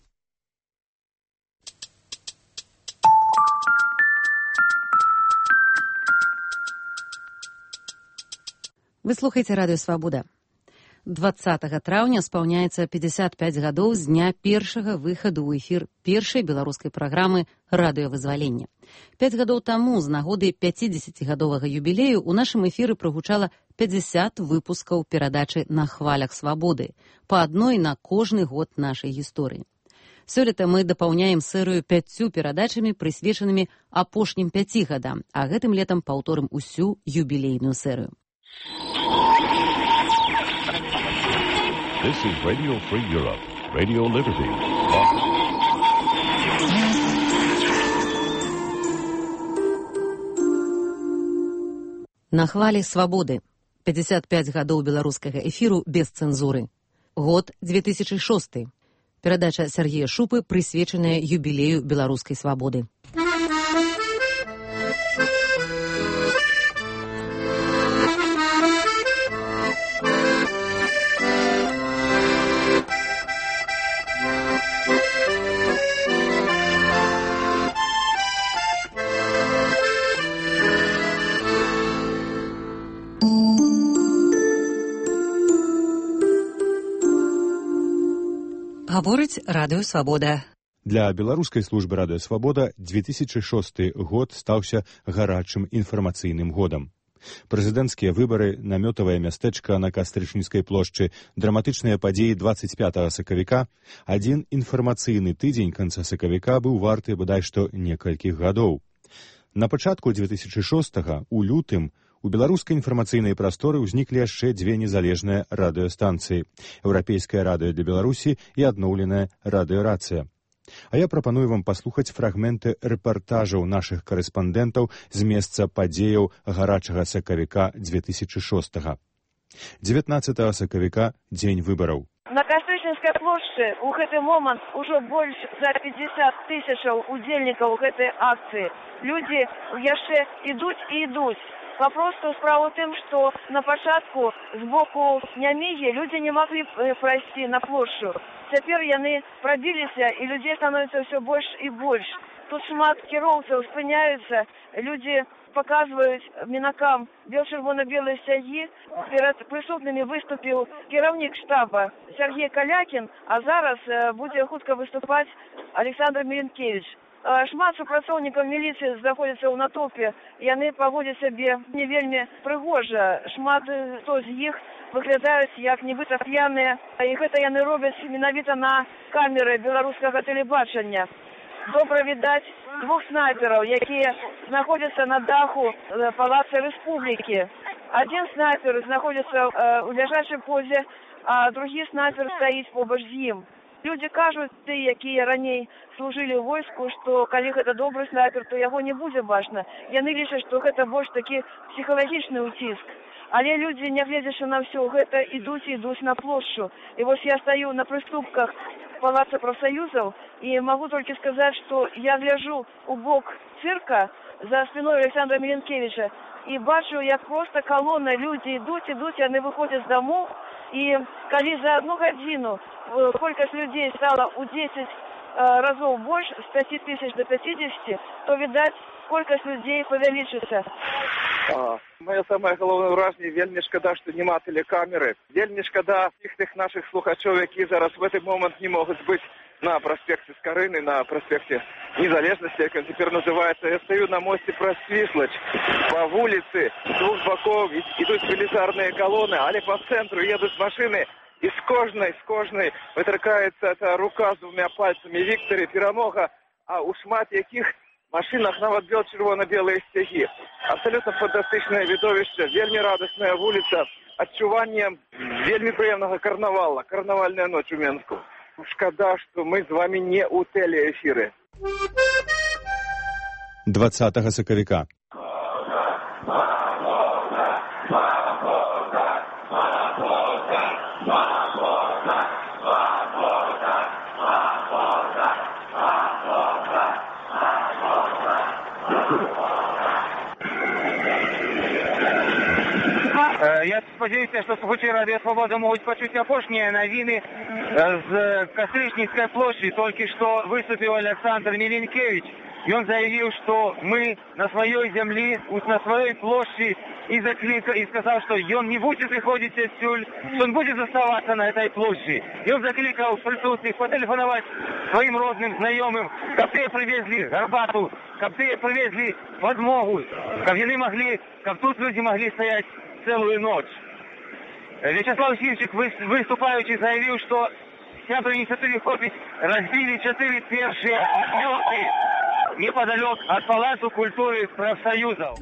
Вы слухаеце радыё «Свабода». двадцатага траўня спаўняецца пятьдесят пять гадоў з дня першага выхаду ў эфір першай беларускай праграмы «Радыёвызвалення». Пяць гадоў таму з нагоды пяцідзесяцігадовага юбілею ў нашым эфіры прагучала пятьдесят выпускаў перадачы «На хвалях свабоды», па адной на кожны год нашай гісторыі. Сёлета мы дапаўняем серыю пяццю перадачамі, прысвечанымі апошнім пяці гадам, а гэтым летам паўторым усю юбілейную серыю. This is Radio Free Europe, Radio Liberty. На хвалі свабоды. пятьдесят пять гадоў беларускага эфіру без цэнзуры. Год две тысячи шосты. Перадача Сергея Шупы, прысвечаная юбілею беларускай свабоды. Гаворыць радыё «Свабода». Для беларускай службы радыёсвабода две тысячи шосты год стаўся гарачым інфармацыйным годам. Прэзідэнцкія выбары, намётавае мястэчка на Кастрычніцкай плошчы, драматычныя падзеі двадцать пятага сакавіка, адзін інфармацыйны тыдзень канца сакавіка быў варты бадай што некалькіх гадоў. На пачатку две тысячи шостага, у лютым, у беларускай інфармацыйнай прасторы ўзніклі яшчэ дзве незалежныя радыёстанцыі – Еўрапейскае радыё для Беларусі і адноўленая радыёрацыя. А я прапаную вам паслухаць фрагменты рэпартажаў нашых карэспандэнтаў з месца падзеяў гарачага сакавіка две тысячи шостага. дзевятнаццатага сакавіка – дзень выбараў. На Кастрычніцкай плошчы ў гэты момант ужо больш за пятьдесят тысячаў удзельнікаў гэтай акцыі. Людзі яшчэ ідуць і ідуць. Папросту справа ў тым, што на пачатку з боку Нямігі людзі не маглі прайсці на плошчу. Цяпер яны прабіліся, і людзей становіцца ўсё больш і больш. Тут шмат кіроўцаў спыняюцца, людзі паказваюць мінакам бел-чырвона-белыя сцягі. Перад прысутнымі выступіў кіраўнік штаба Сергей Калякін, а зараз будзе хутка выступаць Александр Меленкевич. Шмат супрацоўнікаў міліцыі знаходзяцца ў натоўпе, яны паводзяць сябе не вельмі прыгожа. Шмат хто з іх выглядаюць як нібыта п'яныя, і гэта яны робяць менавіта на камеры беларускага тэлебачання. Добра відаць двух снайпераў, якія знаходзяцца на даху палаца Рэспублікі. Адзін снайпер знаходзіцца ў ляжачай позе, а другі снайпер стаіць побач з ім. Людзі кажуць, тыя, якія раней служылі ў войску, што калі гэта добры снайпер, то яго не будзе бачна. Яны лічаць, што гэта больш такі псіхалагічны ўціск. Але людзі, нягледзячы на ўсё гэта, ідуць і ідуць на плошчу. І вось я стаю на прыступках палаца прафсаюзаў і магу толькі сказаць, што я гляджу у бок цырка за спиной Александра Меленкевича і бачу, як проста калона, людзі ідуць, ідуць, яны выходзяць з дамоў. І калі за одну гадзіну колькасць людзей стала ў дзесяць разоў больш, з пяці тысяч до пятидесяти, то, відаць, колькасць людзей павялічыцца. Моє самае галоўнае ўражанне, вельмі шкада, што няма тэлекамеры. Вельмі шкада всіх тых наших слухачоў, які зараз в этот момент не могуць быць на проспекте Скорыны, на проспекте Незалежности, как он теперь называется. Я стою на мосте Просвислач. По улице с двух боков идут велизарные колонны, але по центру едут машины. И с кожной, с кожной вытракается эта рука с двумя пальцами Викторе Перемога, а у шмат яких машинах нават бел-чырвона-белые стяги. Абсолютно фантастичное видовище, вельми радостная улица, адчуванне вельми приемного карнавала, карнавальная ночь у Менску. Шкада, что мы с вами не у телеэфиры. двадцатага сакавіка. Я спадзяюся, што слухачы радыё Свабода могуць пачуць апошнія навіны з Кастрычніцкай плошчы. Толькі што выступіў Александр Меленкевич. Ён заявіў, што мы на сваёй зямлі, на сваёй плошчы, і заклікаў, і сказаў, што ён не будзе сыходзіць адсюль, што ён будзе заставацца на этой плошчы. Ён заклікаў прысутных патэлефанаваць сваім родным, знаёмым, каб тыя прывезлі гарбату, каб тыя прывезлі падмогу, каб яны маглі, каб тут людзі маглі стаяць целую ночь. Вячеслав Симчик, выступающий, заявил, что сябры инициативы хопить разбили четыре першие отлеты неподалеку от Палацу культуры профсоюзов.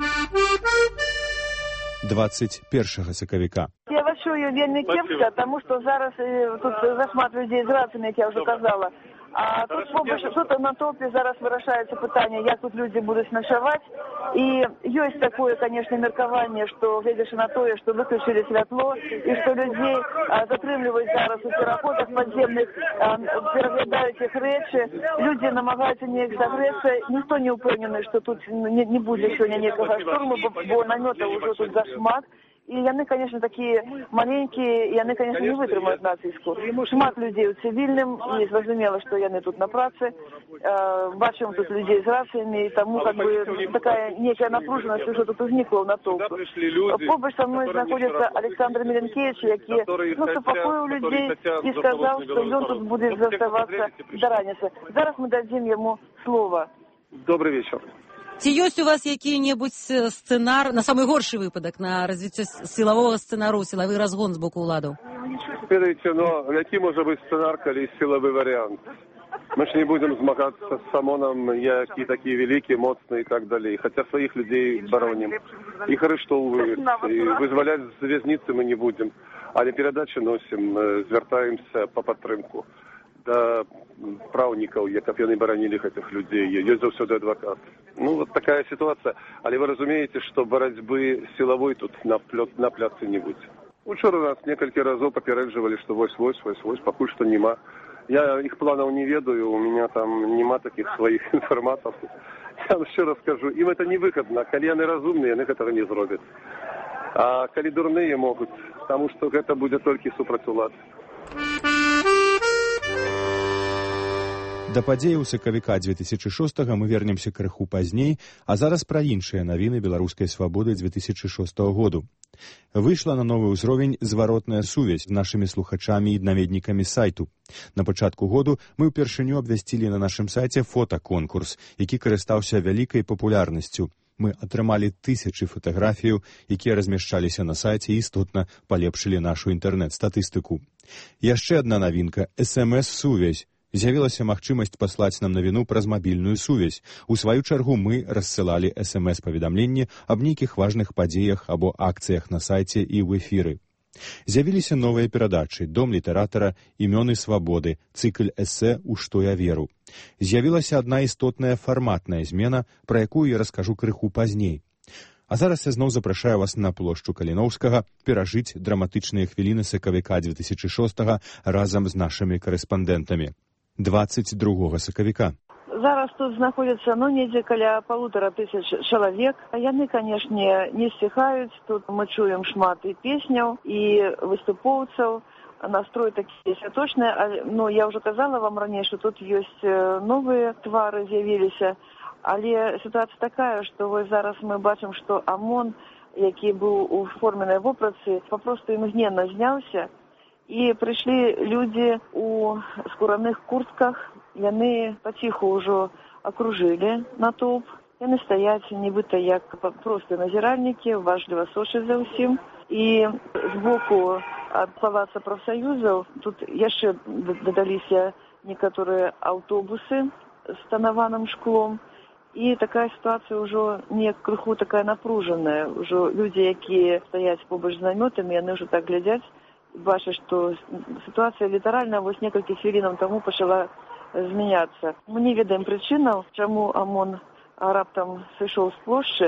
двадцать першага сакавіка. Я вас чую вельмі кепска, тому що зараз тут зашмат людей з рацыямі, як я вже казала. А тут побач, тут на топе зараз вырашаецца пытанне, як тут людзі будуць начаваць. І ёсць такое, конечно, меркаванне, што гледзячы на тое, што выключылі святло, і што людзей а, затрымліваюць зараз у пераходах падземных, пераглядаюць іх рэчы, людзі намагаюцца неяк сагрэцца. Ніхто не ўпэўнены, што тут не, не будзе сёння некага штурму, бо, бо намётаў ужо тут зашмат. І яны, конечно, такія маленькія, яны, конечно, не вытрымаюць нацыску. Шмат людзей у цивільным, і зразумела, што яны тут на працы. Э, бачым тут людзей з рацыямі, і таму как бы такая некая напружанасць уже тут узнікла ў натоўпу. Побач са мной знаходзіцца Александр Миленкевич, які ну, супакоіў людзей і сказаў, што ён тут будзе заставацца да раніцы. Зараз мы дадзім яму слова. Добрый вечер. Ці ёсць у вас які-небудзь сцэнар, на самы горшы выпадак, на развіццё сілавога сцэнару, сілавы разгон з боку ўладаў? Ведаеце, но які можа быць сцэнар, калі сілавы варыянт? Мы ж не будем змагацца з ОМОНом, які такі вялікі, моцны і так далей. Хаця сваіх людзей баронім. Іх арыштоўваюць, і вызваляць з вязніцы мы не будем. Але перадачы носім, звяртаемся па падтрымку да праўнікаў, як яны баранілі гэтых людзей. Ёсць заўсёды адвакат. Ну, вот такая ситуация. Але вы разумеете, что борьбы силовой тут на, плёт, на пляцы не будет. Учора нас несколько разов попередживали, что вось-вось, вось-вось, покуль что нема. Я их планов не ведаю, у меня там нема таких своих информаторов. Я вам еще раз скажу, им это не выгодно. Коли они разумные, они этого не зробят. А коли дурные могут, потому что это будет только супрацьулад. Да падзеяў сакавіка дзве тысячы шостага мы вернемся крыху пазней, а зараз пра іншыя навіны беларускай свабоды дзве тысячы шостага году. Выйшла на новы ўзровень зваротная сувязь з нашымі слухачамі і наведнікамі сайту. На пачатку году мы ўпершыню абвясцілі на нашым сайце фотаконкурс, які карыстаўся вялікай папулярнасцю. Мы атрымалі тысячы фатаграфіяў, якія размяшчаліся на сайце і істотна палепшылі нашу інтэрнэт-статыстыку. Яшчэ адна навінка – эс эм эс-сувязь. З'явілася магчымасць паслаць нам навіну праз мабільную сувязь. У сваю чаргу мы рассылалі эс эм эс-паведамленні аб нейкіх важных падзеях або акцыях на сайце і ў эфіры. З'явіліся новыя перадачы «Дом літаратара», «Імёны свабоды», цыкль эсэ «У што я веру». З'явілася адна істотная фарматная змена, пра якую я раскажу крыху пазней. А зараз я зноў запрашаю вас на плошчу Каліноўскага перажыць драматычныя хвіліны сакавіка дзве тысячы шостага разам з нашымі карэспандэнтамі. двадцать другога сакавіка. Зараз тут знаходзіцца, ну, недзе каля полутора тысяч чалавек. Яны, канешне, не сціхаюць. Тут мы чуем шмат і песняў, і выступоўцаў. Настрой такі святочны. Ну, я ўжо казала вам раней, што тут ёсць новыя твары з'явіліся. Але сітуацыя такая, што вось зараз мы бачым, што ОМОН, які быў у форменнай вопратцы, папросту імгненна зняўся. І прыйшлі людзі у скураных куртках, яны паціху ўжо акружылі натоўп. Яны стаяць нібыта як простыя назіральнікі, уважліва сочаць за ўсім. І збоку ад палаца прафсаюзаў тут яшчэ дадаліся некаторыя аўтобусы з танаваным шклом. І такая сітуацыя ўжо не крыху такая напружаная. Ужо людзі, якія стаяць побач з намётамі, яны ўжо так глядзяць, бачаць, што сітуацыя літаральна вось некалькі хвілінаў таму пачала змяняцца. Мы не ведаем прычынаў, чаму ОМОН раптам сышоў з плошчы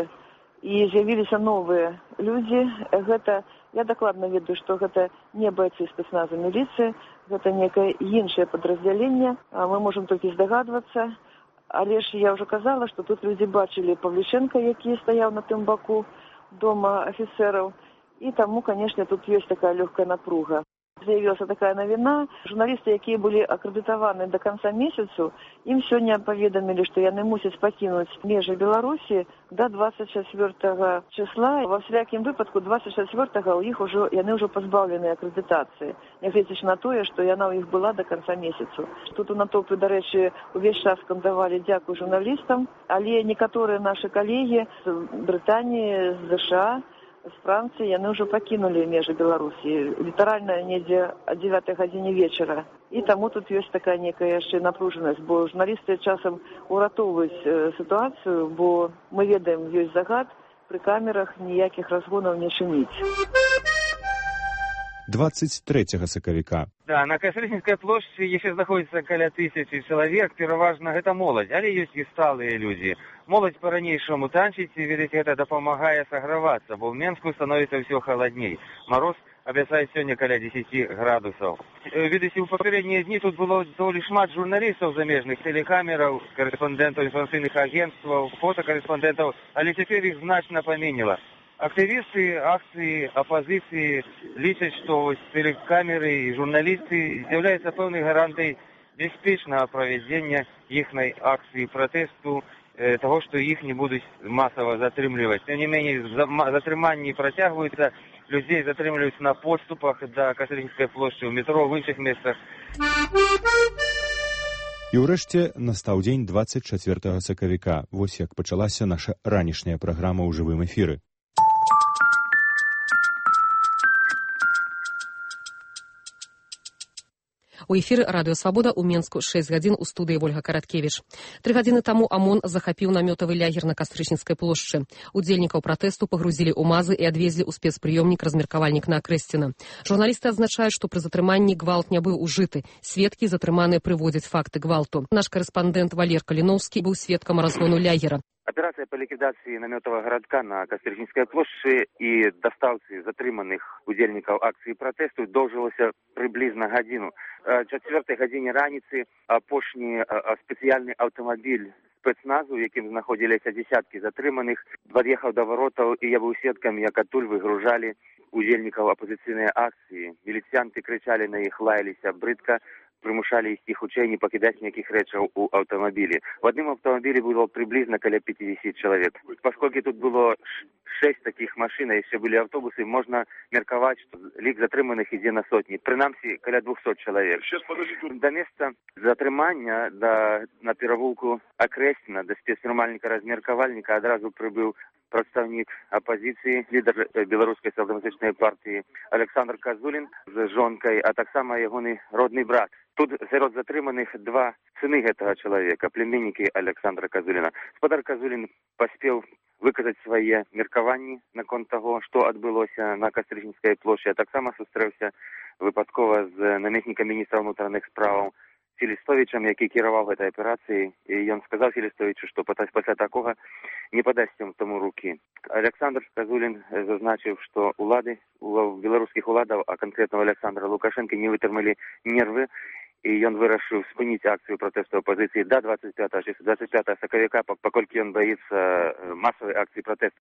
і з'явіліся новыя людзі. Гэта, я дакладна ведаю, што гэта не байцы спецназу міліцыі, гэта некае іншае падраздзяленне. Мы можам толькі здагадвацца. Але ж я ўжо казала, што тут людзі бачылі Павлічэнка, які стаяў на тым баку дома афіцэраў. І таму, канешне, тут ёсць такая лёгкая напруга. З'явілася такая навіна. Журналісты, якія былі акрэдытаваны да канца месяцу, ім сёння паведамілі, што яны мусяць пакінуць межы Беларусі да двадцать чацвёртага числа. Ва всякім выпадку двадцать чацвёртага ў іх ужо яны ўжо пазбаўлены акрэдытацыі, нягледзячы на тое, што яна ў іх была да канца месяцу. Тут у натоўпе, дарэчы, увесь час скандавалі дзякуй журналістам, але некаторыя нашы калегі з Брытаніі, з ЗША, з Францыі, яны ўжо пакінулі межы Беларусі, літаральна недзе о дзевятай гадзіне вечара. І таму тут ёсць такая некая яшчэ напружанасць, бо журналісты часам уратоўваюць сітуацыю, бо мы ведаем, ёсць загад, пры камерах ніякіх разгонаў не чыніць. двадцать трэцяга сакавіка. Да, на Кастрычніцкай плошчы яшчэ знаходзіцца каля тысячы чалавек, пераважна гэта моладзь, але ёсць і сталыя людзі. Моладзь па-ранейшаму танчыць, і, ведаць, гэта дапамагае сагравацца, бо ў Менску становіцца ўсё халадней. Мароз абяцаюць сёння каля дзесяці градусаў. Відаць, у папярэднія дні тут было даволі шмат журналістаў замежных, тэлекамераў, карэспандэнтаў інфармацыйных агенцтваў, фотакарэспандэнтаў, але цяпер іх значна паменела. Активисты акции оппозиции лічаць, что телекамеры и журналисты являются певной гарантией беспечного проведения ихной акции протесту, э, того, что их не будут массово затримливать. Тем не менее, затримания протягиваются, людей затримливаются на подступах до Кастрычніцкай площади, в метро, в інших местах. І ўрэшце настаў дзень двадцать четвёртого сакавіка. Вось як пачалася наша ранішняя праграма ў жывым эфіры. У эфіры радыё «Свабода» ў Менску шэсць гадзін у студыі Вольга Караткевіч. Тры гадзіны таму ОМОН захапіў намётавы лягер на Кастрычніцкай плошчы. Удзельнікаў пратэсту пагрузілі ў мазы і адвезлі ў спецпрыёмнік-размеркавальнік на Акрэсціна. Журналісты адзначаюць, што пры затрыманні гвалт не быў ужыты. Сведкі затрыманыя прыводзяць факты гвалту. Наш карэспандэнт Валер Каліноўскі быў сведкам разгону лягера. Операция по ликвидации наметового городка на Кастрычніцкай площади и доставцы затриманных удельников акции протесту доўжылася приблизно годину. В четвертой године раницы апошні специальный автомобиль спецназу, яким знаходилися десятки затриманих, подъехал до воротов, и я был свидком, як оттуль выгружали удельников оппозиционной акции. Милицианты кричали на их, лаялись брыдко, примушали их тих хутчэй не пакідаць ніякіх рэчаў у аўтамабілі. В одном автомобиле было приблизно каля пятьдесят человек. Поскольку тут было шесть таких машин, а еще были автобусы, можно мерковать, что лік затрыманых ідзе на сотни. Принамсі, каля двухсот человек. До места затрымання, да, на перавулку Акрэсціна, до спецпрымальніка размеркавальніка адразу прибыў прадстаўнік апозіцыі, лідар беларускай сацыял-дэмакратычнай партыі Александр Казулін з жонкай, а таксама ягоны родны брат. Тут сярод затрыманых два сыны гэтага чалавека, племяннікі Александра Казуліна. Спадар Казулін паспеў выказаць свае меркаванні наконт таго, што адбылося на Кастрычніцкай плошчы, а таксама сустрэўся выпадкова з намеснікам міністра ўнутраных спраў Філістовічам, які кіраваў гэтай аперацыяй, і ён сказаў Філістовічу, што пасля такога не падасць таму рукі. Александр Казулін зазначыў, што улады, у беларускіх уладаў, а канкрэтна Александра Лукашенко, не вытрымалі нервы, і ён вырашыў спыніць акцыю пратэсту апозіцыі да двадцать пятого сакавіка, паколькі ён баіцца масавай акцыі пратэсту.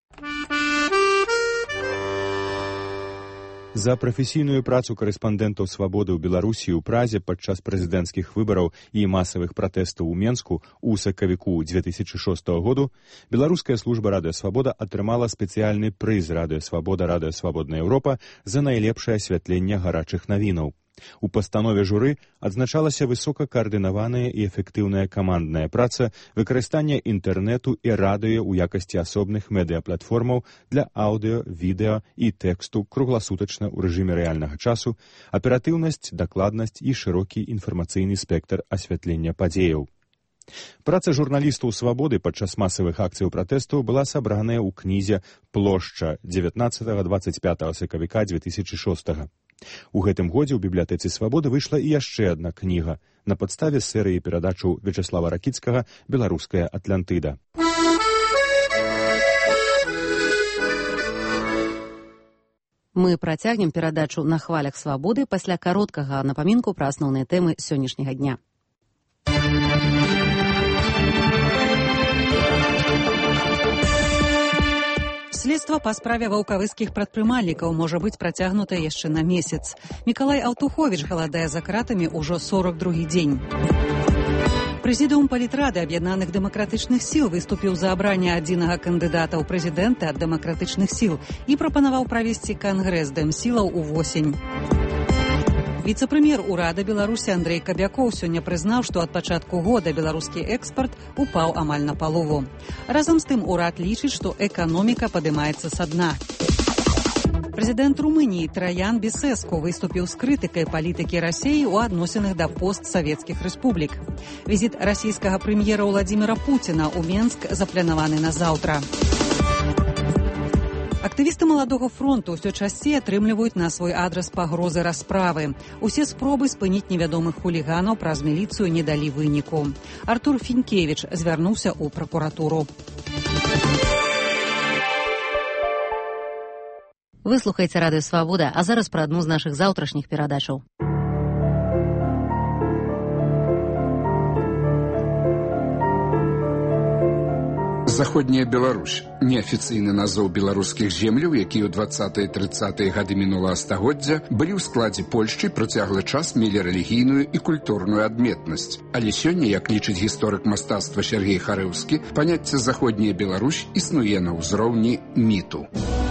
За прафесійную працу карэспандэнтаў «Свабоды» ў Беларусі ў Празе падчас прэзідэнцкіх выбараў і масавых пратэстаў у Менску ў сакавіку две тысячи шостого году беларуская служба «Радыё Свабода» атрымала спецыяльны прыз «Радыё Свабода» «Радыё Свабодная Еўропа» за найлепшае асвятленне гарачых навінаў. У пастанове журы адзначалася высокакаардынаваная і эфектыўная камандная праца, выкарыстанне інтэрнэту і радыё ў якасці асобных медыяплатформаў для аўдыё, відэа і тэксту кругласутачна ў рэжыме рэальнага часу, аператыўнасць, дакладнасць і шырокі інфармацыйны спектр асвятлення падзеяў. Праца журналістаў «Свабоды» падчас масавых акцыяў пратэсту была сабраная ў кнізе «Плошча» дзевятнаццатага - двадцать пятого сакавіка две тысячи шостого. У гэтым годзе ў бібліятэцы «Свабоды» выйшла і яшчэ адна кніга на падставе серыі перадачаў Вячаслава Ракіцкага «Беларуская Атлантыда». Мы працягнем перадачу на хвалях «Свабоды» пасля кароткага напамінку пра асноўныя тэмы сённяшняга дня. Следства па справе ваўкавыскіх прадпрымальнікаў можа быць працягнута яшчэ на месяц. Мікалай Аўтуховіч галадае за кратамі ўжо сорок другі дзень. Прэзідыум палітрады аб'яднаных дэмакратычных сіл выступіў за абранне адзінага кандыдата ў прэзідэнты ад дэмакратычных сіл і прапанаваў правесці кангрэс дэмсілаў увосень. Віцэ-прэм'ер урада Беларусі Андрэй Кабякоў сёння прызнаў, што ад пачатку года беларускі экспарт упаў амаль на палову. Разам з тым урад лічыць, што эканоміка падымаецца са дна. Прэзідэнт Румыніі Траян Бесеску выступіў з крытыкай палітыкі Расіі ў адносінах да постсавецкіх рэспублік. Візіт расійскага прэм'ера Владзіміра Пуціна ў Менск запланаваны на заўтра. Актывісты маладога фронту ўсё часцей атрымліваюць на свой адрас пагрозы расправы. Усе спробы спыніць невядомых хуліганаў праз міліцыю не далі выніку. Артур Фінкевіч звярнуўся ў пракуратуру. Вы слухаеце радыё «Свабода», а зараз пра адну з нашых заўтрашніх перадачаў. Заходняя Беларусь – неафіцыйны назоў беларускіх земляў, якія ў двадцатыя і трыццатыя гады мінулага стагоддзя былі ў складзе Польшчы, працяглы час мелі рэлігійную і культурную адметнасць. Але сёння, як лічыць гісторык мастацтва Сергей Харэўскі, паняцце «Заходняя Беларусь» існуе на ўзроўні міту.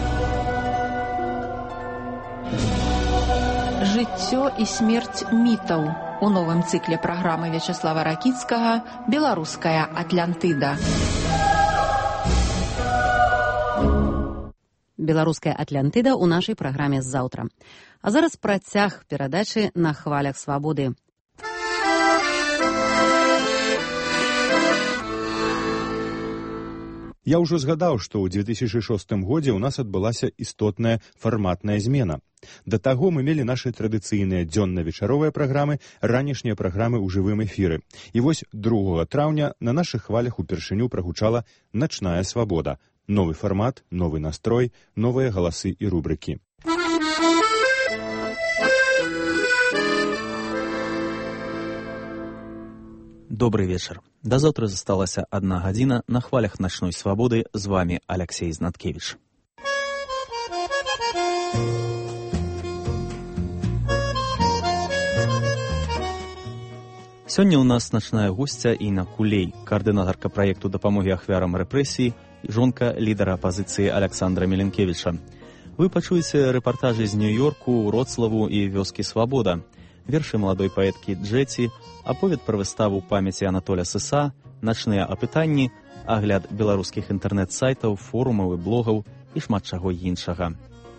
Жыццё і смерць мітаў у новым цыкле праграмы Вячаслава Ракіцкага «Беларуская Атлантыда». Беларуская Атлантыда ў нашай праграме заўтра. А зараз працяг перадачы на хвалях свабоды. Я ўжо згадаў, што ў две тысячы шостым годзе ў нас адбылася істотная фарматная змена. Да таго мы мелі нашы традыцыйныя дзённа-вечаровыя праграмы, ранішнія праграмы ў жывым эфіры. І вось другога траўня на нашых хвалях упершыню прагучала «Начная свабода». Новы фармат, новы настрой, новыя галасы і рубрыкі. Добрый вечер. До завтра засталася одна гадзіна на хвалях начной свабоды. З вами Алексей Знаткевич. Сёння у нас начная гостя Інна Кулей, координаторка проекту дапамоги ахвярам рэпрэсій, жонка лідара апазіцыі Александра Меленкевича. Вы пачуеце рэпартажы з Нью-Йорку, Вроцлаву і вёскі Свабода, вершы маладой паэткі Джеці, аповед пра выставу памяці Анатоля Сыса, начныя апытанні, агляд беларускіх інтэрнэт-сайтаў, форумаў і блогаў і шмат чаго іншага.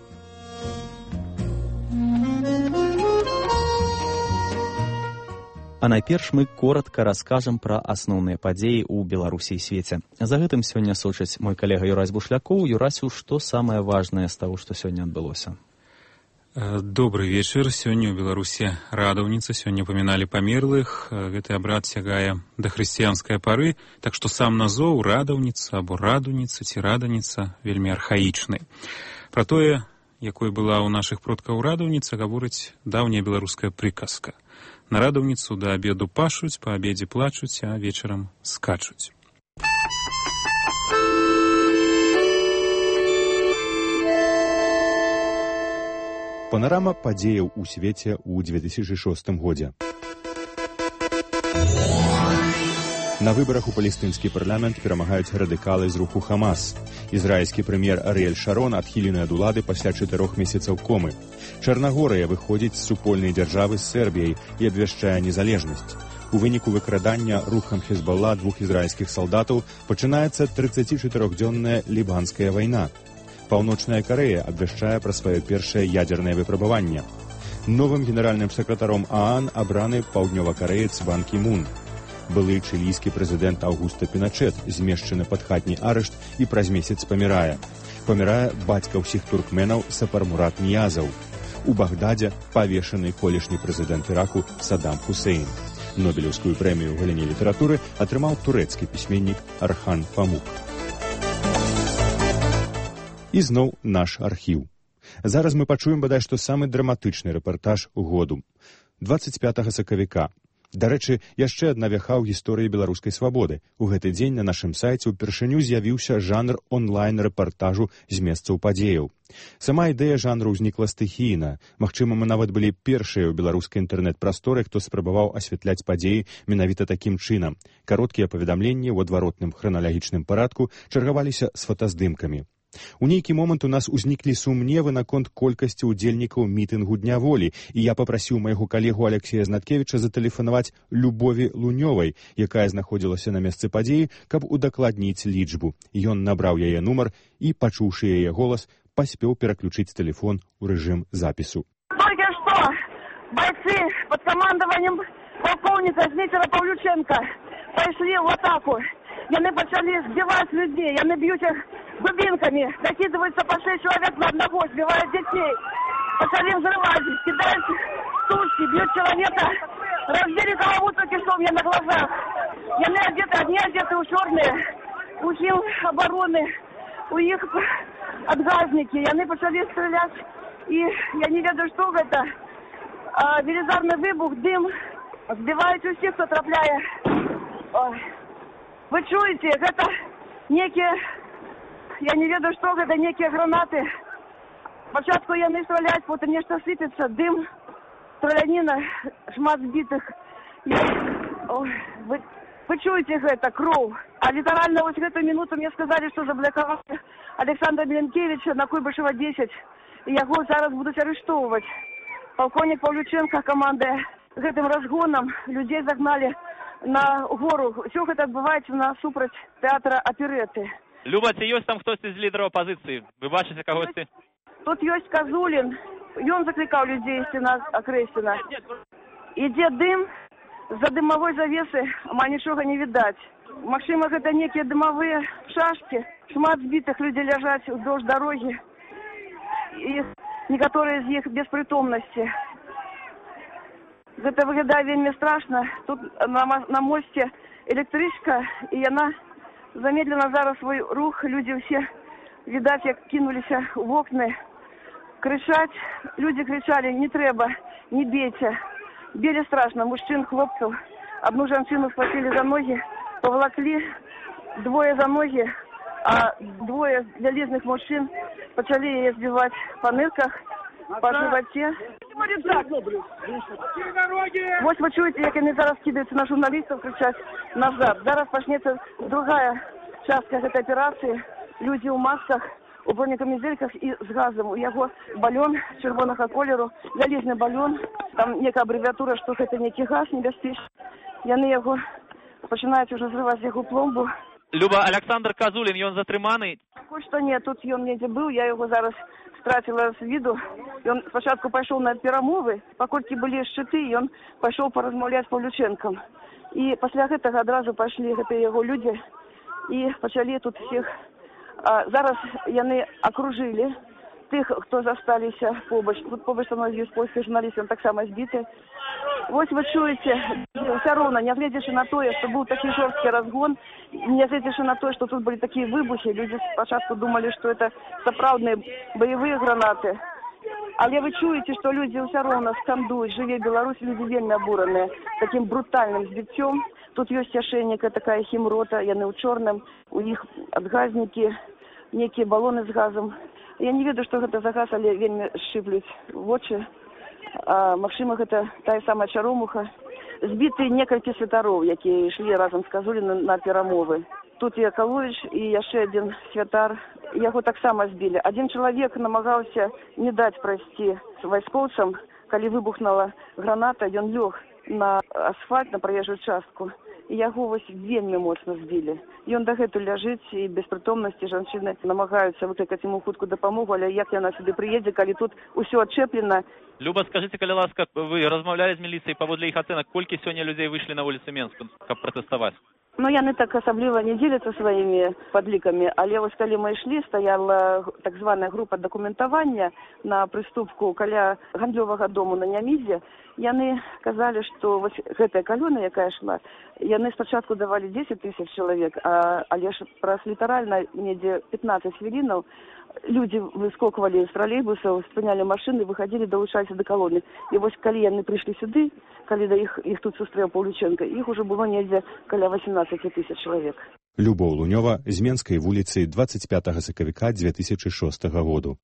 А найперш мы коротка раскажам пра асноўныя падзеі ў Беларусі і свеце. За гэтым сёння сочыць мой калега Юрась Бушлякоў. Юрасю, што самае важнае з таго, што сёння адбылося? Добрый вечер. Сёння ў Беларусі радаўніца. Сёння паміналі памерлых. Гэты абрад сягае да хрысціянскай пары. Так што сам назоў радаўніца або радуніца ці раданіца вельмі архаічны. Пра тое, якой была ў нашых продкаў радаўніца, гаворыць даўняя беларуская прыказка. На радаўніцу да абеду пашуць, па абедзе плачуць, а вечарам скачуць. Панарама падзеяў у свеце ў две тысячы шостым годзе. На выбарах у палестынскі парламент перамагаюць радыкалы з руху Хамас. Ізраільскі прэм'ер Арыэль Шарон адхілены ад улады пасля чатырох месяцаў комы. Чарнагорыя выходзіць з супольнай дзяржавы з Сербіяй і абвяшчае незалежнасць. У выніку выкрадання рухам Хезбалла двух ізраільскіх салдатаў пачынаецца трыццацічатырохдзённая лібанская вайна. Паўночная Карэя абвяшчае пра сваё першае ядзернае выпрабаванне. Новым генеральным сакратаром ААН абраны паўднёва-карэец Бан Кі-мун. Былы чылійскі прэзідэнт Аўгуста Піначэт змешчаны пад хатні арышт і праз месяц памірае. Памірае бацька ўсіх туркменаў Сапар-Мурат Ніязаў. У Багдадзе павешаны колішні прэзідэнт Іраку Саддам Хусейн. Нобелеўскую прэмію ў галіне літаратуры атрымаў турэцкі пісьменнік Архан Памук. І зноў наш архіў. Зараз мы пачуем бадай што самы драматычны рэпартаж году. дваццаць пятага сакавіка. Дарэчы, яшчэ адна вяха ў гісторыі беларускай свабоды. У гэты дзень на нашым сайце ўпершыню з'явіўся жанр онлайн-рэпартажу з месцаў падзеяў. Сама ідэя жанру ўзнікла стыхійна. Магчыма, мы нават былі першыя ў беларускай інтэрнэт-прасторы, хто спрабаваў асвятляць падзеі менавіта такім чынам. Кароткія паведамленні ў адваротным храналагічным парадку чаргаваліся з фотаздымкамі. У нейкі момант у нас узніклі сумневы наконт колькасці ўдзельнікаў мітынгу Дня волі, і я папрасіў майго калегу Алексея Знаткевіча затэлефанаваць Любові Лунёвай, якая знаходзілася на месцы падзеі, каб удакладніць лічбу. Ён набраў яе нумар і, пачуўшы яе голас, паспеў пераключыць тэлефон у рэжым запісу. Только что бойцы под командованием полковника Змитера Павлюченко пошли в атаку. Яны пачалі збиваць людзей, яны б'юць іх дубинками, накидываются по шесть человек на одного, сбивают детей. Пошли взрывать, кидают сушки, бьют человека. Разбили голову только что у меня на глазах. Яны одеты, одни одеты у черные, у сил обороны, у их отгазники. Яны пошли стрелять, и я не ведаю, что это. А, велизарный выбух, дым, збивают усіх, хто трапляє. Ой. Вы чуете, это некія, я не ведаю, што гэта, некія гранаты. Спачатку яны страляць, потым нешта сыпецца, дым, страляніна, шмат збітых. Ой, вы, вы чуеце гэта, кроў. А літаральна вось гэтую минуту мне сказалі, што заблокавалі Александра Міленкевіча на Куйбышева дзесяць. І яго зараз будуць арыштоўваць. Полковник Павлюченко камандуе гэтым разгонам, людзей загналі на гору. Усё гэта адбываецца насупраць тэатра аперэты. Люба, ці ёсць там хтосьці з лідараў апазіцыі? Вы бачыце кагосьці? Тут ёсць Казулін. Ён заклікаў людзей ісці на Акрэсціна. Ідзе дым, з-за дымавой завесы амаль нічога не відаць. Магчыма, гэта некія дымавыя шашкі. Шмат збітых людзей ляжаць уздоўж дарогі. І некаторыя з іх без прытомнасці. Гэта выглядае вельмі страшна. Тут на, на мосце электрычка, і яна замедлена зараз свой рух. Людзі ўсе, відаць, як кінуліся ў вокны. Крычаць. Людзі крычалі: не трэба, не бейце. Били страшно, мужчин, хлопцев. Одну жанчину схватили за ноги, поволокли, двое за ноги, а двое вялизных мужчин почали ее сбивать по нырках, по животе. Вот вы чуете, як они зараз кидаются на журналистов, кричать назад. Зараз почнется другая частка этой операции. Люди в масках, у бронекамізельках і з газом. У яго балён чырвонага колеру, вялізны балён. Там некая абрэвіатура, што гэта некі газ небяспечны. Яны яго пачынаюць ужо зрываць яго пломбу. Люба, Александр Казулін, ён затрыманы? Пакуль што не, тут ён недзе быў, я яго зараз страціла з віду. Ён спачатку пайшоў на перамовы, паколькі былі шчыты, ён пайшоў паразмаўляць з Павлючэнкам. І пасля гэтага адразу пайшлі гэтыя яго людзі і пачалі тут всіх. А зараз яны акружылі тых, хто засталіся побач. Тут побач са мной ёсць польскі журналіст, ён таксама збіты. Вось вы чуеце, ўсё роўна, нягледзячы на тое, што быў такі жорсткі разгон, нягледзячы на тое, што тут былі такія выбухі, людзі спачатку думалі, што это сапраўдныя баявыя гранаты. Але вы чуеце, што людзі ўсё роўна скандуюць: жыве Беларусь, людзі вельмі абураныя такім брутальным збіццём. Тут ёсць яшчэ некая такая хімрота, яны ў чорным, у іх адгазнікі, некія балоны з газам. Я не ведаю, што гэта за газ, але вельмі шчыплюць вочы. А, магчыма, гэта тая самая чаромуха. Збіты некалькі святароў, якія ішлі разам з Казуліным на перамовы. Тут і Акаловіч, і яшчэ адзін святар. Яго таксама збілі. Адзін чалавек намагаўся не даць прайсці вайскоўцам. Калі выбухнула граната, ён лёг на асфальт, на праезжую частку. І яго вось вельмі моцна збілі. Ён дагэтуль ляжыць, і без прытомнасці жанчыны намагаюцца выклікаць яму хуткую дапамогу, але як яна сюды прыедзе, калі тут усё адчэплена. Люба, скажыце, калі ласка, вы размаўлялі з міліцыяй, паводле іх ацэнак, колькі сёння людзей выйшлі на вуліцы Менску, каб пратэставаць? Ну, яны так асабліва не дзеляцца сваімі падлікамі, але вось калі мы ішлі, стаяла так званая група дакументавання на прыступку каля гандлёвага дому на Нямізе. Яны казалі, што вось гэтая калёна, якая шла, яны спачатку давалі дзесяць тысяч чалавек, а, але ж праз літаральна недзе пятнаццаць хвілінаў людзі выскоквалі з тралейбусаў, спынялі машыны, выхадзілі, далучаліся да калоны. І вось калі яны прыйшлі сюды, калі да іх, іх тут сустрэў Паўлючэнка, іх ужо было недзе каля васемнаццаць тысяч чалавек. Любоў Лунёва з Менскай вуліцы двадцать пятого сакавіка две тысячи шостого году.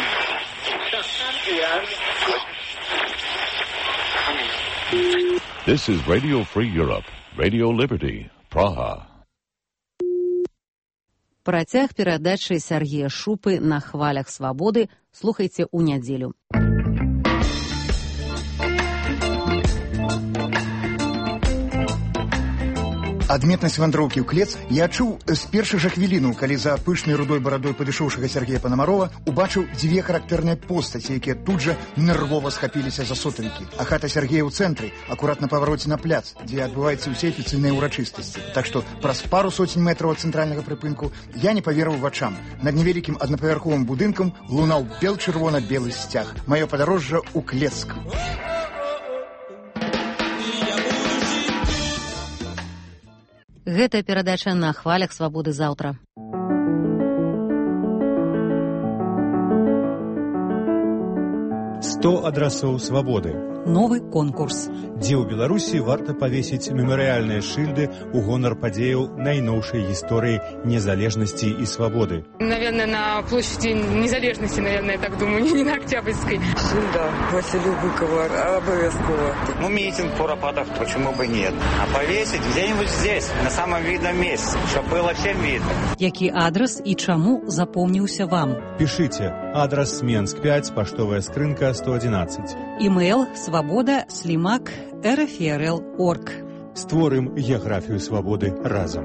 This is Radio Free Europe, Radio Liberty, Praha. Працяг перадачы Сергея Шупы на хвалях свабоды слухайце ў нядзелю. Адметнасць вандроўкі ў клец я чуў з першых жа хвілінаў, калі за пышнай рудой барадой падышоўшага Сергея Панамарова убачыў дзве характэрныя постаці, якія тут жа нервова схапіліся за сотавікі. А хата Сергея ў цэнтры, акурат на павароце на пляц, дзе адбываюцца ўсе афіцыйныя ўрачыстасці. Так што праз пару соцень метраў ад цэнтральнага прыпынку я не паверыў вачам. Над невялікім аднапавярховым будынкам лунаў бел-чырвона-белы сцяг. Маё падарожжа ў Клецк. Гэтая перадача на хвалях свабоды заўтра. сто адрасоў свабоды. Новы конкурс. Дзе ў Беларусі варта павесіць мемарыяльныя шыльды ў гонар падзеяў найноўшай гісторыі незалежнасці і свабоды. Наверное, на площади незалежности, наверное, я так думаю, не на Октябрьской. Шильда Василию Быкову обовязково. Ну, митинг в Куропатках, почему бы нет. А повесить где-нибудь здесь, на самом видном месте, чтобы было всем видно. Які адрес і чаму запомніўся вам? Пишите. Адрес Менск пять, поштовая скрынка сто одиннадцать. Имейл свобода слимак эр эф эр эл точка орг. Створым геаграфію свабоды разам.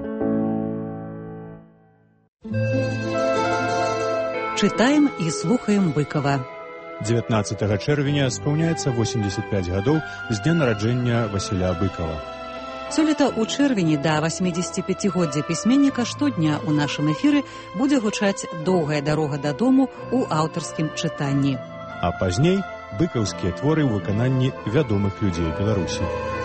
Чытаем і слухаем Быкова. дзевятнаццатага чэрвеня спаўняецца восемьдесят пять гадоў з дня нараджэння Васіля Быкова. Сёлета ў чэрвені да восьмідзесятіпяцігоддзя пісьменніка штодня ў нашым эфіры будзе гучаць «Доўгая дарога дадому» ў аўтарскім чытанні. А пазней быкаўскія творы ў выкананні вядомых людзей Беларусі.